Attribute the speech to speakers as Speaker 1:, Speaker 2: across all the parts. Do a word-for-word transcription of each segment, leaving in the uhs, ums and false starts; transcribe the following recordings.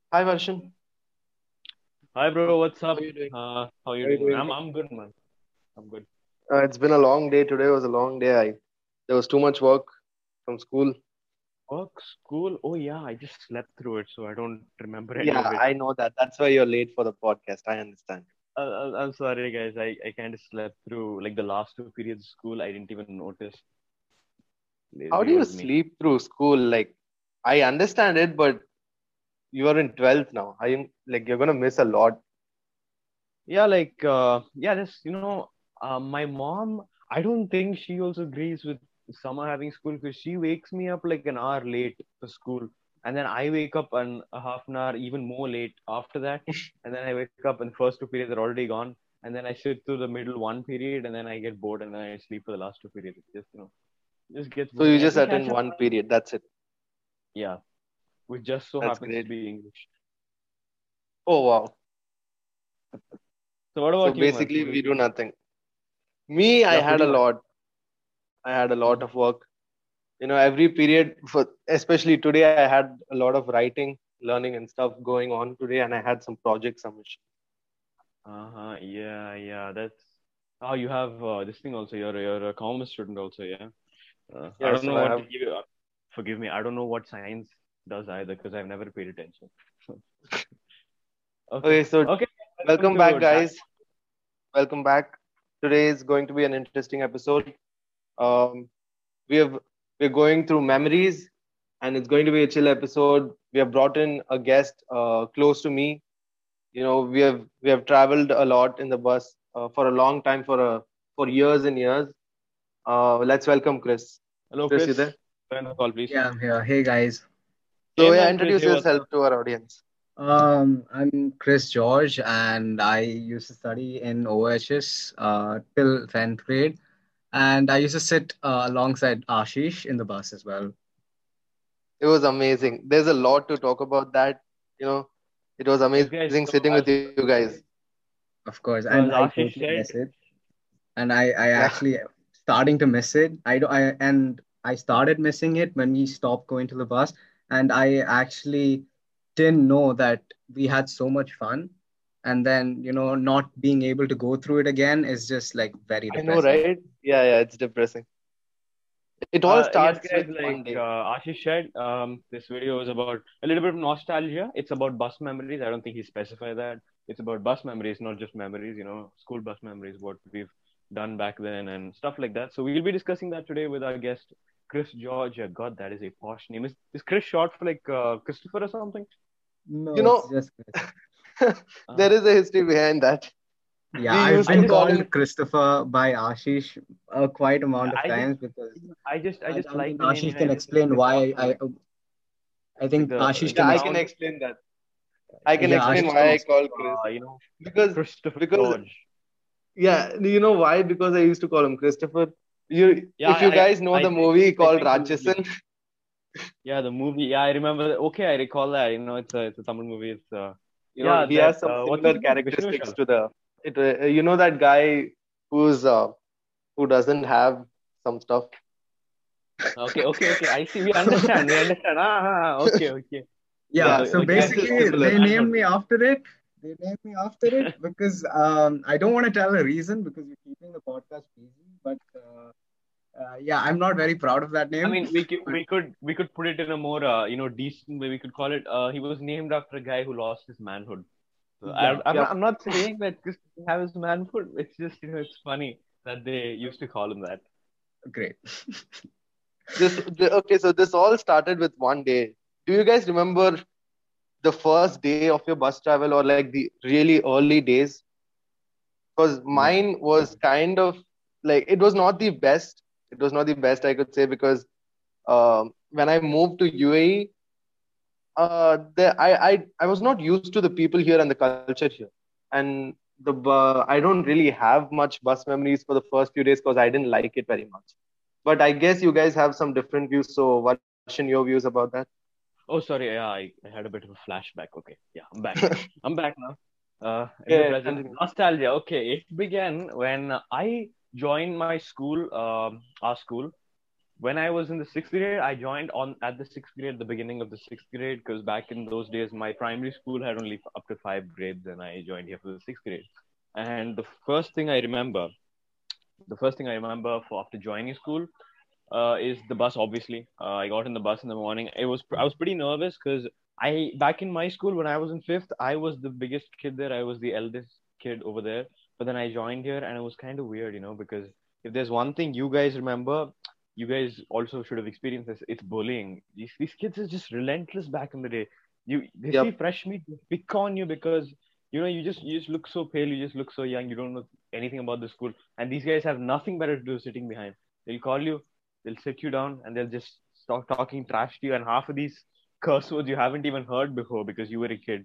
Speaker 1: Hi Varshan,
Speaker 2: Hi bro, what's
Speaker 1: how
Speaker 2: up?
Speaker 1: are you doing?
Speaker 2: Uh, how you
Speaker 1: How are you
Speaker 2: doing, man?
Speaker 1: doing?
Speaker 2: I'm I'm good, man. I'm good.
Speaker 1: Uh, it's been a long day. Today was a long day. I there was too much work from school.
Speaker 2: Work, school. Oh yeah, I just slept through it, so I don't remember any
Speaker 1: Yeah,
Speaker 2: of it.
Speaker 1: I know that. That's why you're late for the podcast. I understand.
Speaker 2: Uh, uh, I'm sorry, guys. I I kind of slept through like the last two periods of school. I didn't even notice.
Speaker 1: How
Speaker 2: Lazy
Speaker 1: do you
Speaker 2: was me.
Speaker 1: sleep through school? Like, I understand it, but you are in twelfth now. I am like you're gonna miss a lot.
Speaker 2: Yeah, like uh, yeah, this you know, uh, my mom. I don't think she also agrees with summer having school because she wakes me up like an hour late for school, and then I wake up an a half an hour even more late after that, and then I wake up and first two periods are already gone, and then I sit through the middle one period, and then I get bored, and then I sleep for the last two periods. It just you know, just gets
Speaker 1: So
Speaker 2: boring.
Speaker 1: you
Speaker 2: I
Speaker 1: just
Speaker 2: can catch
Speaker 1: attend
Speaker 2: up.
Speaker 1: one period. That's it.
Speaker 2: Yeah, which just so
Speaker 1: That's
Speaker 2: happens to
Speaker 1: great.
Speaker 2: be English.
Speaker 1: Oh wow.
Speaker 2: So what
Speaker 1: So
Speaker 2: about you, man?
Speaker 1: basically,
Speaker 2: What
Speaker 1: we
Speaker 2: is
Speaker 1: do nothing. Me, I
Speaker 2: yeah
Speaker 1: had a
Speaker 2: pretty much.
Speaker 1: lot. I had a lot
Speaker 2: Mhm.
Speaker 1: of work. You know, every period for especially today, I had a lot of writing, learning, and stuff going on today, and I had some project submission.
Speaker 2: Uh-huh. Yeah, yeah. That's oh, you have uh, this thing also. You're you're a commerce student also, yeah. Uh, I
Speaker 1: Yeah,
Speaker 2: don't
Speaker 1: so
Speaker 2: know
Speaker 1: I
Speaker 2: what
Speaker 1: have.
Speaker 2: you, uh, forgive me. I don't know what science does either because I've never paid attention. Okay,
Speaker 1: Okay, so
Speaker 2: okay. Welcome
Speaker 1: welcome
Speaker 2: to
Speaker 1: back,
Speaker 2: that.
Speaker 1: guys. Welcome back. Today is going to be an interesting episode. Um, we have we're going through memories, and it's going to be a chill episode. We have brought in a guest uh, close to me. You know, we have we have traveled a lot in the bus uh, for a long time, for a for years and years. Uh, let's welcome Chris.
Speaker 2: Hello,
Speaker 1: Chris, you
Speaker 2: Chris.
Speaker 1: there?
Speaker 2: Join the call, please.
Speaker 3: Yeah, I'm here. Hey guys.
Speaker 1: So
Speaker 2: Hey,
Speaker 1: yeah,
Speaker 2: man, Chris.
Speaker 1: introduce
Speaker 2: Hey, what's
Speaker 1: yourself
Speaker 2: up?
Speaker 1: to our audience.
Speaker 3: Um, I'm Chris George, and I used to study in O H S uh, till tenth grade, and I used to sit uh, alongside Ashish in the bus as well.
Speaker 1: It was amazing. There's a lot to talk about that. You know, it was
Speaker 2: Yes,
Speaker 1: amazing
Speaker 2: guys.
Speaker 1: sitting
Speaker 2: So
Speaker 1: with you
Speaker 2: as
Speaker 1: guys.
Speaker 3: Of course,
Speaker 2: so as
Speaker 3: and I
Speaker 2: Ashish
Speaker 3: totally
Speaker 2: said,
Speaker 3: miss it. And I, I
Speaker 1: Yeah,
Speaker 3: actually starting to miss it. I do, I and I started missing it when we stopped going to the bus, and I actually didn't know that we had so much fun, and then you know not being able to go through it again is just like very
Speaker 1: I know,
Speaker 3: depressing.
Speaker 1: right? Yeah, yeah, it's depressing. It all
Speaker 2: Uh, yes,
Speaker 1: starts
Speaker 2: guys,
Speaker 1: with
Speaker 2: like
Speaker 1: one day.
Speaker 2: uh, Ashish said, um, this video is about a little bit of nostalgia. It's about bus memories. I don't think he specified that. It's about bus memories, not just memories, you know, school bus memories, what we've done back then and stuff like that. So we'll be discussing that today with our guest, Chris George. Uh, God, that is a posh name. Is, is Chris short for like uh, Christopher or something?
Speaker 3: No,
Speaker 1: You
Speaker 3: it's
Speaker 1: know,
Speaker 3: just Chris.
Speaker 1: there
Speaker 2: Uh,
Speaker 1: is a history behind that.
Speaker 3: Yeah,
Speaker 1: We
Speaker 3: I've
Speaker 1: used
Speaker 2: I
Speaker 1: to
Speaker 3: been
Speaker 2: just,
Speaker 1: call
Speaker 3: called
Speaker 1: him.
Speaker 3: Christopher by Ashish a quite amount of
Speaker 2: I just,
Speaker 3: times because
Speaker 2: I just, I
Speaker 3: I,
Speaker 2: just
Speaker 3: I mean
Speaker 2: like the name. You
Speaker 3: Ashish
Speaker 2: know, it
Speaker 3: can
Speaker 2: just it's
Speaker 3: explain
Speaker 2: it's
Speaker 3: why
Speaker 2: awesome.
Speaker 3: I
Speaker 2: Like,
Speaker 3: I
Speaker 2: like
Speaker 3: think
Speaker 2: the
Speaker 3: Ashish
Speaker 2: like
Speaker 1: Yeah,
Speaker 2: the
Speaker 3: can
Speaker 1: I
Speaker 3: ex
Speaker 1: can
Speaker 2: sound.
Speaker 1: explain that. I can
Speaker 3: yeah
Speaker 2: It's
Speaker 1: explain
Speaker 3: Ashish
Speaker 2: just
Speaker 3: can
Speaker 1: why I
Speaker 2: about
Speaker 3: explain.
Speaker 1: call Chris.
Speaker 2: uh, you know
Speaker 1: Because
Speaker 2: Christopher
Speaker 1: because
Speaker 2: George.
Speaker 1: yeah, you know why? Because I used to call him Christopher. You,
Speaker 2: Yeah,
Speaker 1: if you
Speaker 2: I,
Speaker 1: guys know
Speaker 2: I, I
Speaker 1: the
Speaker 2: think,
Speaker 1: movie
Speaker 2: I
Speaker 1: called
Speaker 2: think the movie.
Speaker 1: Ratchasan,
Speaker 2: Yeah, the movie. Yeah, I remember. That. Okay, I recall that. You know, it's a, it's a Tamil movie. It's uh,
Speaker 1: you know,
Speaker 2: yeah,
Speaker 1: he
Speaker 2: that
Speaker 1: has some
Speaker 2: uh, what's his
Speaker 1: similar
Speaker 2: name? Vishnu
Speaker 1: characteristics
Speaker 2: Vishal.
Speaker 1: to the. It, uh, you know that guy who's uh, who doesn't have some stuff.
Speaker 2: Okay, okay, okay. I see. We understand. We understand. Ah, ah, ah, okay, okay. The
Speaker 3: Yeah,
Speaker 1: Yeah,
Speaker 2: the
Speaker 3: so
Speaker 2: the guy
Speaker 1: this
Speaker 2: who
Speaker 1: is
Speaker 3: basically
Speaker 2: lost his
Speaker 1: similar.
Speaker 3: they named
Speaker 2: manhood.
Speaker 3: me after it. They named me after it because um, I don't want to tell a reason because we're keeping the podcast P G. But uh, uh, yeah, I'm not very proud of that
Speaker 2: I
Speaker 3: name.
Speaker 2: mean, we could
Speaker 3: But
Speaker 2: we could we could put it in a more uh, you know decent way. We could call it. Uh, he was named after a guy who lost his manhood. So I,
Speaker 3: yeah,
Speaker 2: I'm not,
Speaker 1: Yep.
Speaker 2: I'm not saying that just to have his manhood. It's just you know it's funny that they used to call him that.
Speaker 3: great.
Speaker 1: This the, okay. So this all started with one day. Do you guys remember the first day of your bus travel, or like the really early days? Because
Speaker 3: Yeah.
Speaker 1: mine was kind of like it was not the best. It was not the best I could say because um, when I moved to U A E, uh, the, I, I I was not used to the people here and the culture here, and the uh, I don't really have much bus memories for the first few days because I didn't like it very much. But I guess you guys have some different views. So, Varshan, your views about that?
Speaker 2: Oh, sorry. Yeah, I, I had a bit of a flashback. Okay. Yeah, I'm back. I'm back now. Uh, in the
Speaker 1: Yeah,
Speaker 2: present.
Speaker 1: continue.
Speaker 2: Nostalgia. Okay. It began when I joined my school, um, our school. when I was in the sixth grade, I joined on at the sixth grade, the beginning of the sixth grade, because back in those days, my primary school had only up to five grades, and I joined here for the sixth grade. And the first thing I remember, the first thing I remember for after joining school, uh, is the bus. Obviously, uh, I got in the bus in the morning. It was I was pretty nervous because I back in my school when I was in fifth, I was the biggest kid there. I was the eldest kid over there. But then I joined here, and it was kind of weird, you know, because if there's one thing you guys remember, you guys also should have experienced this. It's bullying. These these kids are just relentless back in the day. You they see
Speaker 1: Yep.
Speaker 2: fresh meat, they pick on you because you know you just you just look so pale, you just look so young, you don't know anything about the school, and these guys have nothing better to do sitting behind. They'll call you, they'll sit you down, and they'll just start talking trash to you, and half of these curse words you haven't even heard before because you were a kid.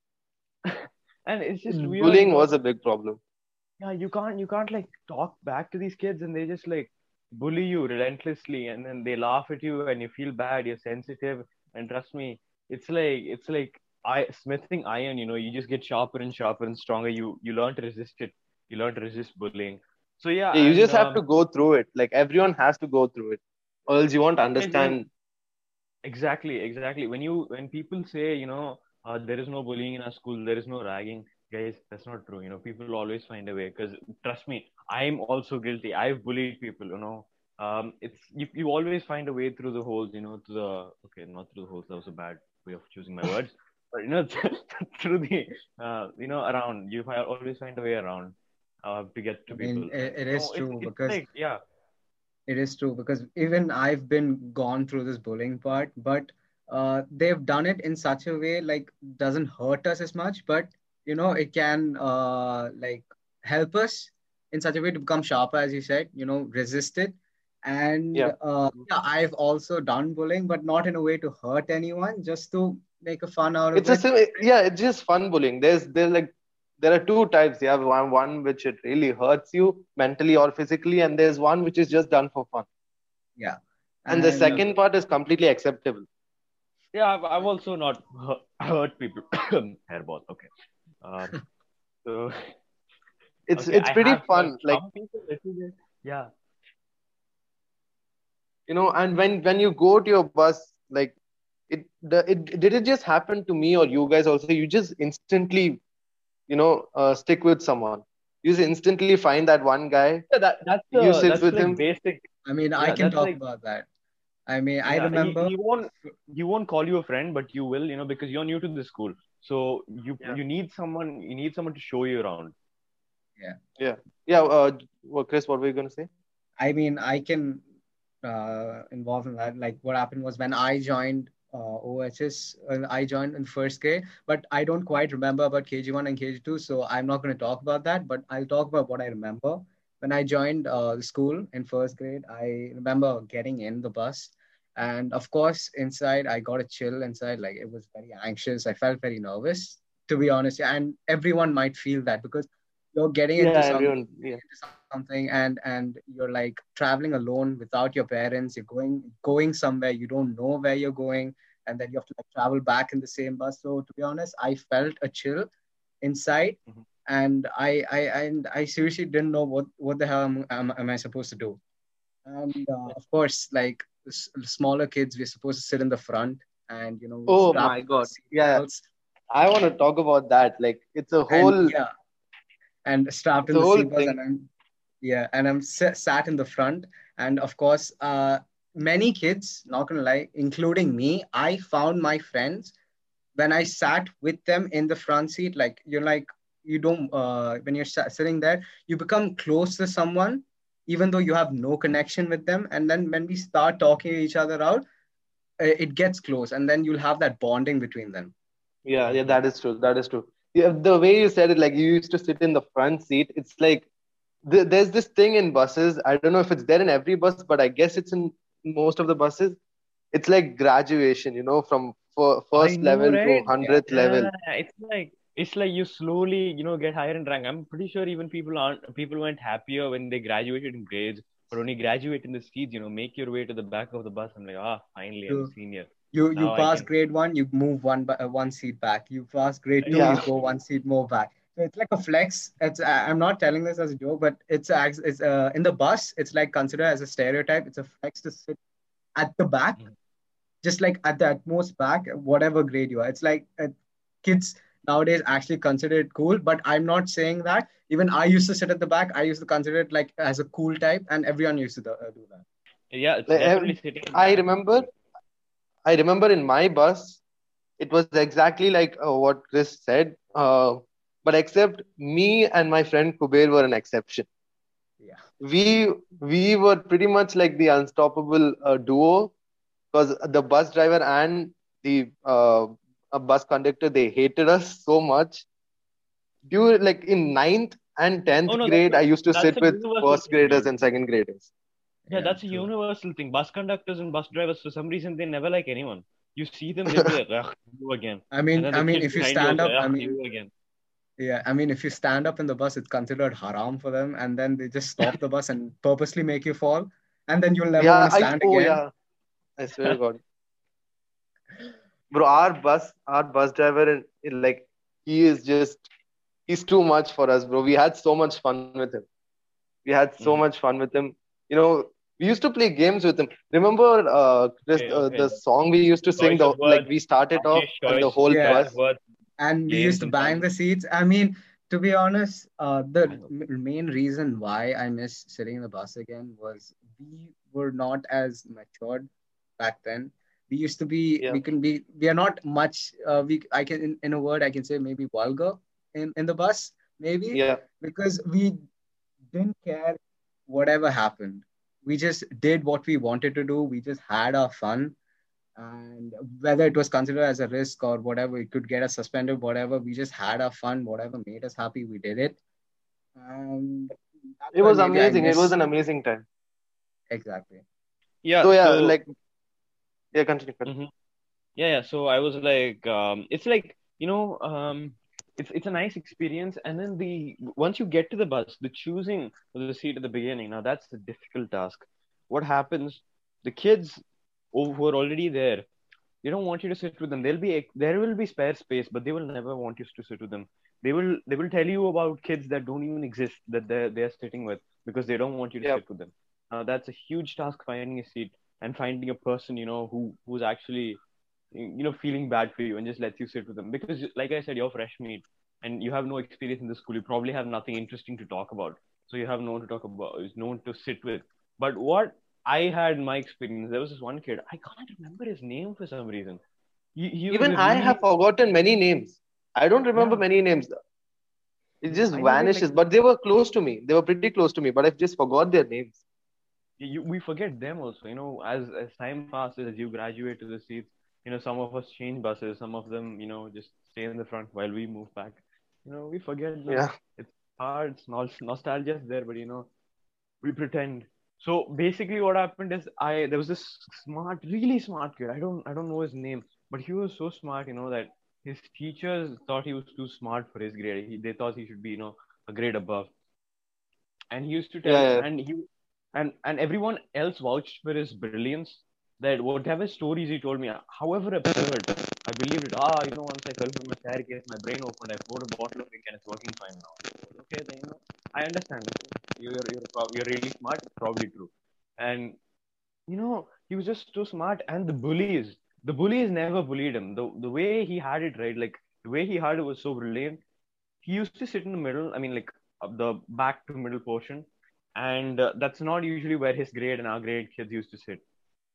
Speaker 2: And it's just weird, you
Speaker 1: Bullying
Speaker 2: know.
Speaker 1: was a big problem.
Speaker 2: Yeah, you can't you can't like talk back to these kids, and they just like bully you relentlessly, and then they laugh at you, and you feel bad. You're sensitive, and trust me, it's like it's like I smithing iron. You know, you just get sharper and sharper and stronger. You you learn to resist it. You learn to resist bullying. So yeah,
Speaker 1: Yeah, you
Speaker 2: and
Speaker 1: just have to
Speaker 2: um,
Speaker 1: go through it. Like everyone has to go through it, or else you won't
Speaker 2: guys, when
Speaker 1: understand.
Speaker 2: exactly, exactly. When you when people say, you know, uh, there is no bullying in our school, there is no ragging, guys, that's not true. You know, people always find a way. Because trust me, I'm also guilty. I've bullied people. You know, um, it's you, you always find a way through the holes. You know, to the okay, not through the holes. That was a bad way of choosing my words. But you know, through the uh, you know, around you fi- always find a way around uh, to get
Speaker 3: I
Speaker 2: to
Speaker 3: mean,
Speaker 2: people. And
Speaker 3: it, it
Speaker 2: you
Speaker 3: is
Speaker 2: know, it's
Speaker 3: true
Speaker 2: it's
Speaker 3: because
Speaker 2: like yeah,
Speaker 3: it is true because even I've been gone through this bullying part, but uh, they've done it in such a way like doesn't hurt us as much, but you know it can uh, like help us in such a way to become sharper, as you said. You know, resist it. And
Speaker 1: Yeah,
Speaker 3: uh, yeah, I've also done bullying, but not in a way to hurt anyone, just to make a fun out of
Speaker 1: it's a
Speaker 3: it.
Speaker 1: sim- yeah, it's just fun bullying. There's there's like there are two types. You have one one which it really hurts you mentally or physically, and there's one which is just done for fun.
Speaker 3: Yeah,
Speaker 1: And the
Speaker 3: and
Speaker 1: second part is completely acceptable.
Speaker 2: yeah. I've, I've also not hurt, hurt people. Hairball. Okay. Um. So
Speaker 1: It's
Speaker 2: okay,
Speaker 1: it's
Speaker 2: I
Speaker 1: pretty
Speaker 2: have hurt
Speaker 1: fun. Like
Speaker 2: some people little bit. Yeah.
Speaker 1: you know, and when when you go to your bus, like it the it did it just happen to me or you guys also? You just instantly you know uh, stick with someone. You just instantly find that one guy.
Speaker 2: Yeah, that that's
Speaker 1: You
Speaker 2: uh,
Speaker 1: sit
Speaker 2: that's
Speaker 1: with
Speaker 2: like
Speaker 1: him.
Speaker 2: basic.
Speaker 3: I mean, I
Speaker 2: Yeah,
Speaker 3: can
Speaker 2: that's
Speaker 3: talk
Speaker 2: like
Speaker 3: about that. I mean, I
Speaker 2: yeah. He
Speaker 3: remember.
Speaker 2: he won't he won't call you a friend, but you will, you know, because you're new to the school. So you
Speaker 1: Yeah.
Speaker 2: you need someone you need someone to show you around.
Speaker 3: Yeah.
Speaker 1: Yeah. Yeah. Uh, well, Chris, what were you gonna say?
Speaker 3: I mean, I can uh, involve in that. Like, what happened was when I joined uh, O H S, uh, I joined in first grade, but I don't quite remember about K G one and K G two, so I'm not going to talk about that. But I'll talk about what I remember. When I joined uh, the school in first grade, I remember getting in the bus. And of course, inside, I got a chill inside. Like, it was very anxious. I felt very nervous, to be honest. And everyone might feel that because you're getting
Speaker 1: Yeah,
Speaker 3: into some
Speaker 1: everyone. Yeah.
Speaker 3: into something and and you're like traveling alone without your parents. You're going going somewhere you don't know where you're going, and then you have to like travel back in the same bus. So to be honest, I felt a chill inside,
Speaker 2: Mhm.
Speaker 3: and i i and I seriously didn't know what what the hell am, am, am I supposed to do. And uh, of course, like s- smaller kids, we're supposed to sit in the front, and you know we
Speaker 1: Oh
Speaker 3: strap
Speaker 1: my
Speaker 3: in our
Speaker 1: God.
Speaker 3: seat
Speaker 1: Yeah.
Speaker 3: belts.
Speaker 1: I want to talk about that. Like it's a
Speaker 3: And
Speaker 1: whole
Speaker 3: yeah, and strapped
Speaker 1: it's
Speaker 3: in
Speaker 1: a
Speaker 3: the
Speaker 1: whole
Speaker 3: seatbelts,
Speaker 1: thing.
Speaker 3: and I'm yeah, and I'm s- sat in the front, and of course, uh, many kids, not gonna lie, including me, I found my friends when I sat with them in the front seat. Like you're like you don't uh, when you're sa- sitting there, you become close to someone, even though you have no connection with them, and then when we start talking to each other out, uh, it gets close, and then you'll have that bonding between them.
Speaker 1: Yeah, yeah,
Speaker 2: Mhm.
Speaker 1: that is true. That is true. Yeah, the way you said it, like you used to sit in the front seat. It's like th- there's this thing in buses. I don't know if it's there in every bus, but I guess it's in most of the buses. It's like graduation, you know, from fir-
Speaker 2: I
Speaker 1: first
Speaker 2: know,
Speaker 1: level to
Speaker 2: right?
Speaker 3: Yeah,
Speaker 1: hundredth level.
Speaker 2: Yeah, it's like it's like you slowly, you know, get higher in rank. I'm pretty sure even people aren't people weren't happier when they graduated in grades, but when you graduate in the seats, you know, make your way to the back of the bus. I'm like, ah, finally, I'm a
Speaker 3: you
Speaker 2: senior.
Speaker 3: you you
Speaker 2: Now I
Speaker 3: pass
Speaker 2: can.
Speaker 3: grade one, you move one bu- uh, one seat back. You pass grade two,
Speaker 1: Yeah,
Speaker 3: you go one seat more back. So it's like a flex. It's I- I'm not telling this as a joke, but it's act- it's uh, in the bus. It's like considered as a stereotype. It's a flex to sit at the back,
Speaker 2: Mhm.
Speaker 3: just like at the utmost back, whatever grade you are. It's like uh, kids nowadays actually consider it cool, but I'm not saying that. Even I used to sit at the back. I used to consider it like as a cool type, and everyone used to do, uh, do that.
Speaker 2: Yeah, it's
Speaker 1: Like,
Speaker 2: definitely
Speaker 1: ev-
Speaker 2: sitting in the
Speaker 1: I
Speaker 2: back.
Speaker 1: remember, I remember in my bus, it was exactly like uh, what Chris said. Uh, but except me and my friend Kuber were an exception.
Speaker 3: Yeah.
Speaker 1: We we were pretty much like the unstoppable uh, duo because the bus driver and the uh, uh, bus conductor, they hated us so much. Dude, like in ninth and
Speaker 2: Oh
Speaker 1: tenth
Speaker 2: no, that's
Speaker 1: grade,
Speaker 2: a
Speaker 1: I used to
Speaker 2: that's
Speaker 1: sit
Speaker 2: a
Speaker 1: with
Speaker 2: universal
Speaker 1: first
Speaker 2: thing,
Speaker 1: graders
Speaker 2: dude.
Speaker 1: and second graders.
Speaker 2: Yeah,
Speaker 3: Yeah.
Speaker 2: that's a
Speaker 3: True.
Speaker 2: universal thing. Bus conductors and bus drivers, for some reason, they never like anyone. You see them, they'll be like, ugh, you again.
Speaker 3: I
Speaker 2: And
Speaker 3: mean,
Speaker 2: then
Speaker 3: I
Speaker 2: the
Speaker 3: mean,
Speaker 2: kid
Speaker 3: if you
Speaker 2: behind you
Speaker 3: stand
Speaker 2: also,
Speaker 3: up, I
Speaker 2: ugh,
Speaker 3: mean,
Speaker 2: you again.
Speaker 3: yeah, I mean, if you stand up in the bus, it's considered haram for them, and then they just stop the bus and purposely make you fall, and then you'll never want
Speaker 1: Yeah,
Speaker 3: to
Speaker 1: I
Speaker 3: stand
Speaker 1: oh
Speaker 3: again.
Speaker 1: yeah, I swear to God, bro, our bus, our bus driver, and like he is just he's too much for us, bro. We had so much fun with him. We had so
Speaker 2: Mhm.
Speaker 1: much fun with him. You know, we used to play games with him. Remember, uh, Chris,
Speaker 2: Okay,
Speaker 1: uh,
Speaker 2: okay.
Speaker 1: the song we used to sing.
Speaker 2: Choice of
Speaker 1: The like
Speaker 2: words,
Speaker 1: we started off,
Speaker 2: Ashish
Speaker 1: and the
Speaker 2: choice,
Speaker 1: whole
Speaker 3: Yeah,
Speaker 2: choice
Speaker 1: bus.
Speaker 2: of words,
Speaker 3: and we used
Speaker 2: games
Speaker 3: to
Speaker 2: and
Speaker 3: bang
Speaker 2: fun.
Speaker 3: the seats. I mean, to be honest, uh, the
Speaker 2: I know.
Speaker 3: m- main reason why I miss sitting in the bus again was we were not as matured back then. We used to be,
Speaker 1: Yeah,
Speaker 3: we can be, we are not much. Uh, we, I can, in, in a word, I can say maybe vulgar in in the bus, maybe
Speaker 1: yeah.
Speaker 3: because we didn't care whatever happened. We just did what we wanted to do. We just had our fun, and whether it was considered as a risk or whatever, it could get us suspended, whatever, we just had our fun, whatever made us happy, we did it. And that's
Speaker 1: It
Speaker 3: why
Speaker 1: was
Speaker 3: maybe I
Speaker 1: amazing. It was
Speaker 3: miss.
Speaker 1: an amazing time.
Speaker 3: Exactly.
Speaker 2: Yeah,
Speaker 1: So yeah,
Speaker 2: so
Speaker 1: like yeah, continue. Continue.
Speaker 2: mhm. Yeah, yeah. So I was like, um, it's like, you know, um, it's it's a nice experience. And then the once you get to the bus, the choosing of the seat at the beginning, now that's the difficult task. What happens? The kids who who are already there, they don't want you to sit with them. They'll be there will be spare space, but they will never want you to sit with them. They will they will tell you about kids that don't even exist that they're they're sitting with because they don't want you to
Speaker 1: Yeah,
Speaker 2: sit with them. Uh, that's a huge task finding a seat and finding a person you know who who's actually you know feeling bad for you and just lets you sit with them because like I said, you're fresh meat and you have no experience in the school. You probably have nothing interesting to talk about, so you have no one to talk about, is no one to sit with. But what I had in my experience, there was this one kid, I can't remember his name for some reason. He, he was
Speaker 1: even
Speaker 2: a
Speaker 1: I
Speaker 2: really
Speaker 1: have forgotten many names. I don't remember
Speaker 2: yeah.
Speaker 1: many names. It just
Speaker 2: I know they like
Speaker 1: vanishes. But they were close to me. They were pretty close to me. But I just forgot their names.
Speaker 2: you, we forget them also. You know, as as time passes, as you graduate to the seats, you know, some of us change buses, some of them, you know, just stay in the front while we move back. You know, we forget them.
Speaker 1: Yeah,
Speaker 2: It's hard. It's nos- nostalgia is there, but you know, we pretend. So basically, what happened is I there was this smart, really smart kid. I don't I don't know his name, but he was so smart, you know, that his teachers thought he was too smart for his grade. He, they thought he should be, you know, a grade above. And he used to tell,
Speaker 1: yeah, yeah.
Speaker 2: and he and and everyone else vouched for his brilliance. That whatever stories he told me, however absurd, I believed it. Ah, you know, once I fell from a staircase, my brain opened, I poured a bottle of ink, and it's working fine now. Okay, then you know, I understand. You're you're prob- you're really smart. It's probably true. And you know, he was just so smart. And the bullies, the bullies never bullied him. The the way he had it right, like the way he had it was so brilliant. He used to sit in the middle. I mean, like uh, the back to middle portion, and uh, that's not usually where his grade and our grade kids used to sit.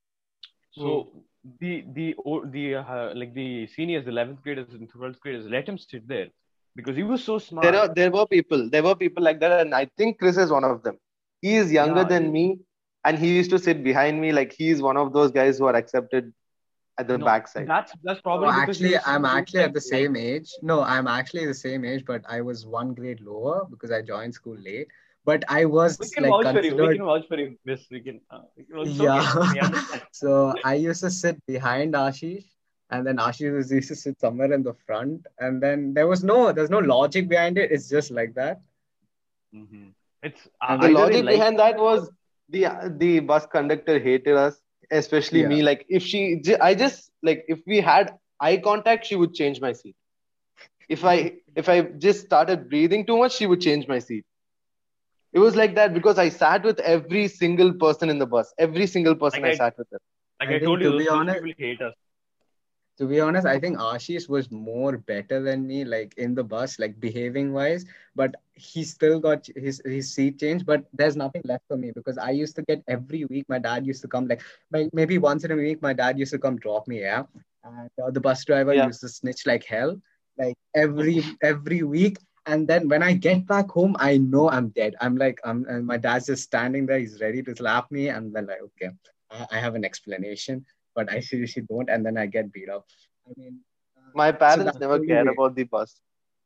Speaker 1: Hmm.
Speaker 2: So the the o- the uh, like the seniors, the eleventh graders and twelfth graders, let him sit there because he was so
Speaker 1: There
Speaker 2: smart.
Speaker 1: are there were people. There were people like that, and I think Chris is one of them. He is younger
Speaker 2: Yeah,
Speaker 1: than me, and he used to sit behind me. Like he is one of those guys who are accepted at the
Speaker 2: no,
Speaker 1: backside.
Speaker 2: that's that's
Speaker 3: No,
Speaker 2: probably because he
Speaker 3: actually,
Speaker 2: was so
Speaker 3: I'm
Speaker 2: he was
Speaker 3: actually
Speaker 2: like
Speaker 3: at the
Speaker 2: like
Speaker 3: same age. No, I'm actually the same age, but I was one grade lower because I joined school late. But I
Speaker 2: we
Speaker 3: was
Speaker 2: can
Speaker 3: like
Speaker 2: vouch for you. We
Speaker 3: considered.
Speaker 2: can vouch for you. This we can. Uh, we can it's
Speaker 3: Yeah.
Speaker 2: okay. We understand.
Speaker 3: So I used to sit behind Ashish, and then Ashish was used to sit somewhere in the front. And then there was no, there's no logic behind it. It's just like that.
Speaker 2: Hmm. It's uh,
Speaker 3: And
Speaker 1: The
Speaker 2: either
Speaker 3: then
Speaker 2: they
Speaker 1: logic
Speaker 2: like
Speaker 1: behind that was the the bus conductor hated us, especially
Speaker 3: yeah,
Speaker 1: me. Like if she, j- I just like if we had eye contact, she would change my seat. If I if I just started breathing too much, she would change my seat. It was like that because I sat with every single person in the bus. Every single person
Speaker 2: Like
Speaker 1: I
Speaker 2: I
Speaker 1: sat with them.
Speaker 2: like
Speaker 3: I
Speaker 2: I
Speaker 3: think
Speaker 2: told you,
Speaker 3: to
Speaker 2: those
Speaker 3: be
Speaker 2: those
Speaker 3: honest,
Speaker 2: people hate us.
Speaker 3: to be honest, I think Ashish was more better than me, like in the bus, like behaving wise. But he still got his his seat changed. But there's nothing left for me because I used to get every week. My dad used to come like, like maybe once in a week. My dad used to come drop me, yeah. And uh, the bus driver
Speaker 1: Yeah.
Speaker 3: used to snitch like hell, like every every week. And then when I get back home, I know I'm dead. I'm like, I'm, and my dad's just standing there. He's ready to slap me. And then like, okay, I, I have an explanation, but I seriously don't. And then I get beat up. I mean, uh,
Speaker 1: My
Speaker 3: so
Speaker 1: parents
Speaker 3: that's
Speaker 1: never
Speaker 3: the only
Speaker 1: cared
Speaker 3: way.
Speaker 1: about the bus.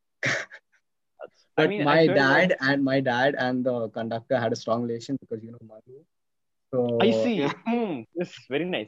Speaker 2: That's, I
Speaker 3: But
Speaker 2: mean, I
Speaker 3: my
Speaker 2: swear to God.
Speaker 3: dad and my dad and the conductor had a strong relation because you know Madhu.
Speaker 2: I
Speaker 3: So
Speaker 1: Yeah.
Speaker 2: see. Hmm. Yes, very nice.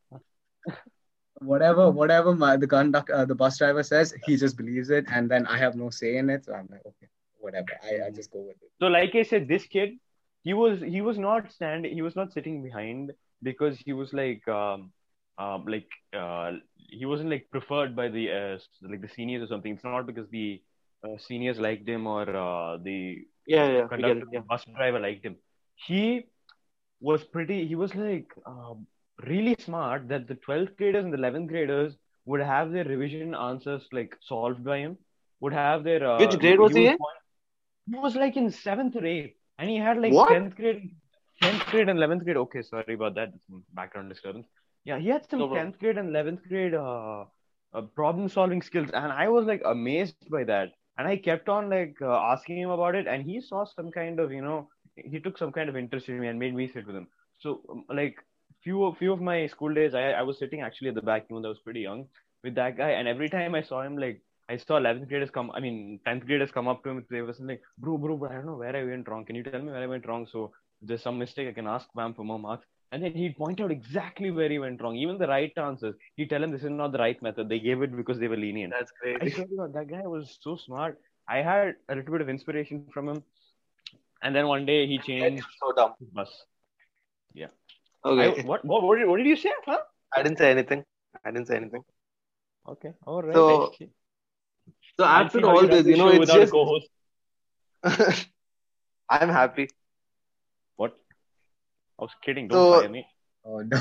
Speaker 3: whatever, whatever my the conductor, uh, the bus driver says, he just believes it, and then I have no say in it. So I'm like, okay, whatever. I, I
Speaker 2: Mhm.
Speaker 3: just go with it.
Speaker 2: So, like I said, this kid, he was he was not standing, he was not sitting behind because he was like um, um like uh he wasn't like preferred by the uh, s- like the seniors or something. It's not because the uh, seniors liked him or uh, the
Speaker 1: Yeah, yeah, we get
Speaker 2: conductor,
Speaker 1: it. Yeah.
Speaker 2: bus driver liked him. He was pretty. He was like um, really smart that the twelfth graders and the eleventh graders would have their revision answers like solved by him. Would have their uh,
Speaker 1: Which grade
Speaker 2: he
Speaker 1: was he
Speaker 2: would
Speaker 1: in?
Speaker 2: he was like in seventh or eighth, and he had like
Speaker 1: What?
Speaker 2: tenth grade, tenth grade and eleventh grade. Okay, sorry about that. Some background disturbance. Yeah, he had some
Speaker 1: No problem.
Speaker 2: tenth grade and eleventh grade uh, uh, problem solving skills, and I was like amazed by that. And I kept on like uh, asking him about it, and he saw some kind of you know he took some kind of interest in me and made me sit with him. So um, like few few of my school days, I I was sitting actually at the back, even though I was pretty young with that guy, and every time I saw him like I saw eleventh graders come, I mean, tenth graders come up to him. They were like, bro, bro, bro, I don't know where I went wrong. Can you tell me where I went wrong? So if there's some mistake, I can ask ma'am for more marks. And then he'd point out exactly where he went wrong, even the right answers. He'd tell him this is not the right method. They gave it because they were lenient.
Speaker 1: That's
Speaker 2: I
Speaker 1: crazy.
Speaker 2: swear to God, that guy was so smart. I had a little bit of inspiration from him. And then one day he
Speaker 1: Yet he
Speaker 2: changed
Speaker 1: was so dumb.
Speaker 2: his bus. Yeah. I
Speaker 1: Okay.
Speaker 2: what what what did, what did you say? Huh?
Speaker 1: I didn't say anything. I didn't say anything.
Speaker 2: Okay. All right. I
Speaker 1: So,
Speaker 2: see.
Speaker 1: so
Speaker 2: I'll see
Speaker 1: after
Speaker 2: how you
Speaker 1: all
Speaker 2: run
Speaker 1: this,
Speaker 2: the
Speaker 1: you know,
Speaker 2: show
Speaker 1: it's
Speaker 2: without a
Speaker 1: just
Speaker 2: co-host.
Speaker 1: I'm happy.
Speaker 2: What? I was kidding. Don't fire
Speaker 1: So,
Speaker 2: me.
Speaker 3: Oh no,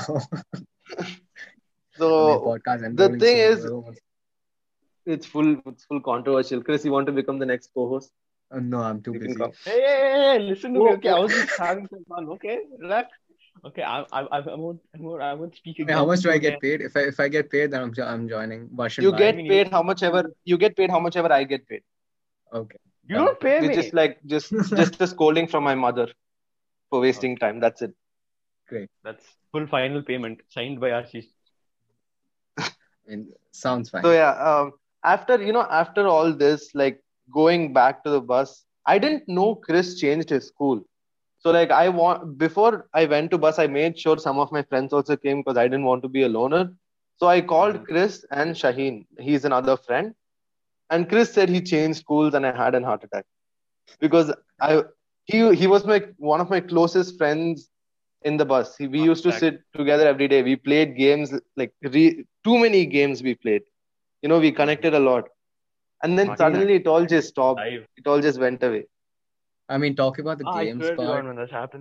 Speaker 3: I mean
Speaker 1: so
Speaker 3: podcast
Speaker 1: the
Speaker 3: enrolling
Speaker 1: thing
Speaker 3: soon.
Speaker 1: is,
Speaker 3: Whoever wants-
Speaker 1: it's full, it's full controversial. Chris, you want to become the next co-host?
Speaker 3: Oh, no, I'm too
Speaker 1: You can
Speaker 3: busy.
Speaker 1: come.
Speaker 2: Hey, hey, hey, hey, listen to me.
Speaker 1: Oh,
Speaker 2: Okay, I was just having some fun. Okay, relax. Okay, I, I, I, I won't, I won't, I won't speak
Speaker 3: I mean, how much
Speaker 2: against
Speaker 3: do
Speaker 2: you
Speaker 3: I get
Speaker 2: again.
Speaker 3: paid? If I if I get paid, then I'm jo- I'm joining. Varshan
Speaker 1: you
Speaker 3: bye.
Speaker 2: I
Speaker 1: get
Speaker 2: mean, you,
Speaker 1: paid how much ever you get paid how much ever I get paid.
Speaker 3: Okay,
Speaker 2: you
Speaker 3: done.
Speaker 2: don't pay
Speaker 1: Which is
Speaker 2: me.
Speaker 1: like just just a scolding from my mother for wasting
Speaker 2: Okay,
Speaker 1: time. That's it.
Speaker 3: Great.
Speaker 2: that's full final payment signed by Ashish.
Speaker 3: I mean, sounds
Speaker 1: So
Speaker 3: fine.
Speaker 1: yeah, um, after you know, after all this, like going back to the bus, I didn't know Chris changed his school. So like I want before I went to bus, I made sure some of my friends also came because I didn't want to be a loner. So I
Speaker 2: Mm-hmm.
Speaker 1: called Chris and Shaheen. He's another friend, and Chris said he changed schools, and I had an heart attack because I he he was my one of my closest friends in the bus. He, we
Speaker 2: Heart
Speaker 1: used to
Speaker 2: attack.
Speaker 1: sit together every day. We played games like re, too many games we played. You know, we
Speaker 2: Mm-hmm.
Speaker 1: connected a lot, and then
Speaker 2: Heart
Speaker 3: See,
Speaker 1: suddenly
Speaker 2: attack.
Speaker 1: it all just stopped.
Speaker 2: Dive.
Speaker 1: It all just went away.
Speaker 3: I mean, talking about the
Speaker 2: Ah, I
Speaker 3: games
Speaker 2: swear to God,
Speaker 3: part.
Speaker 2: when that happened.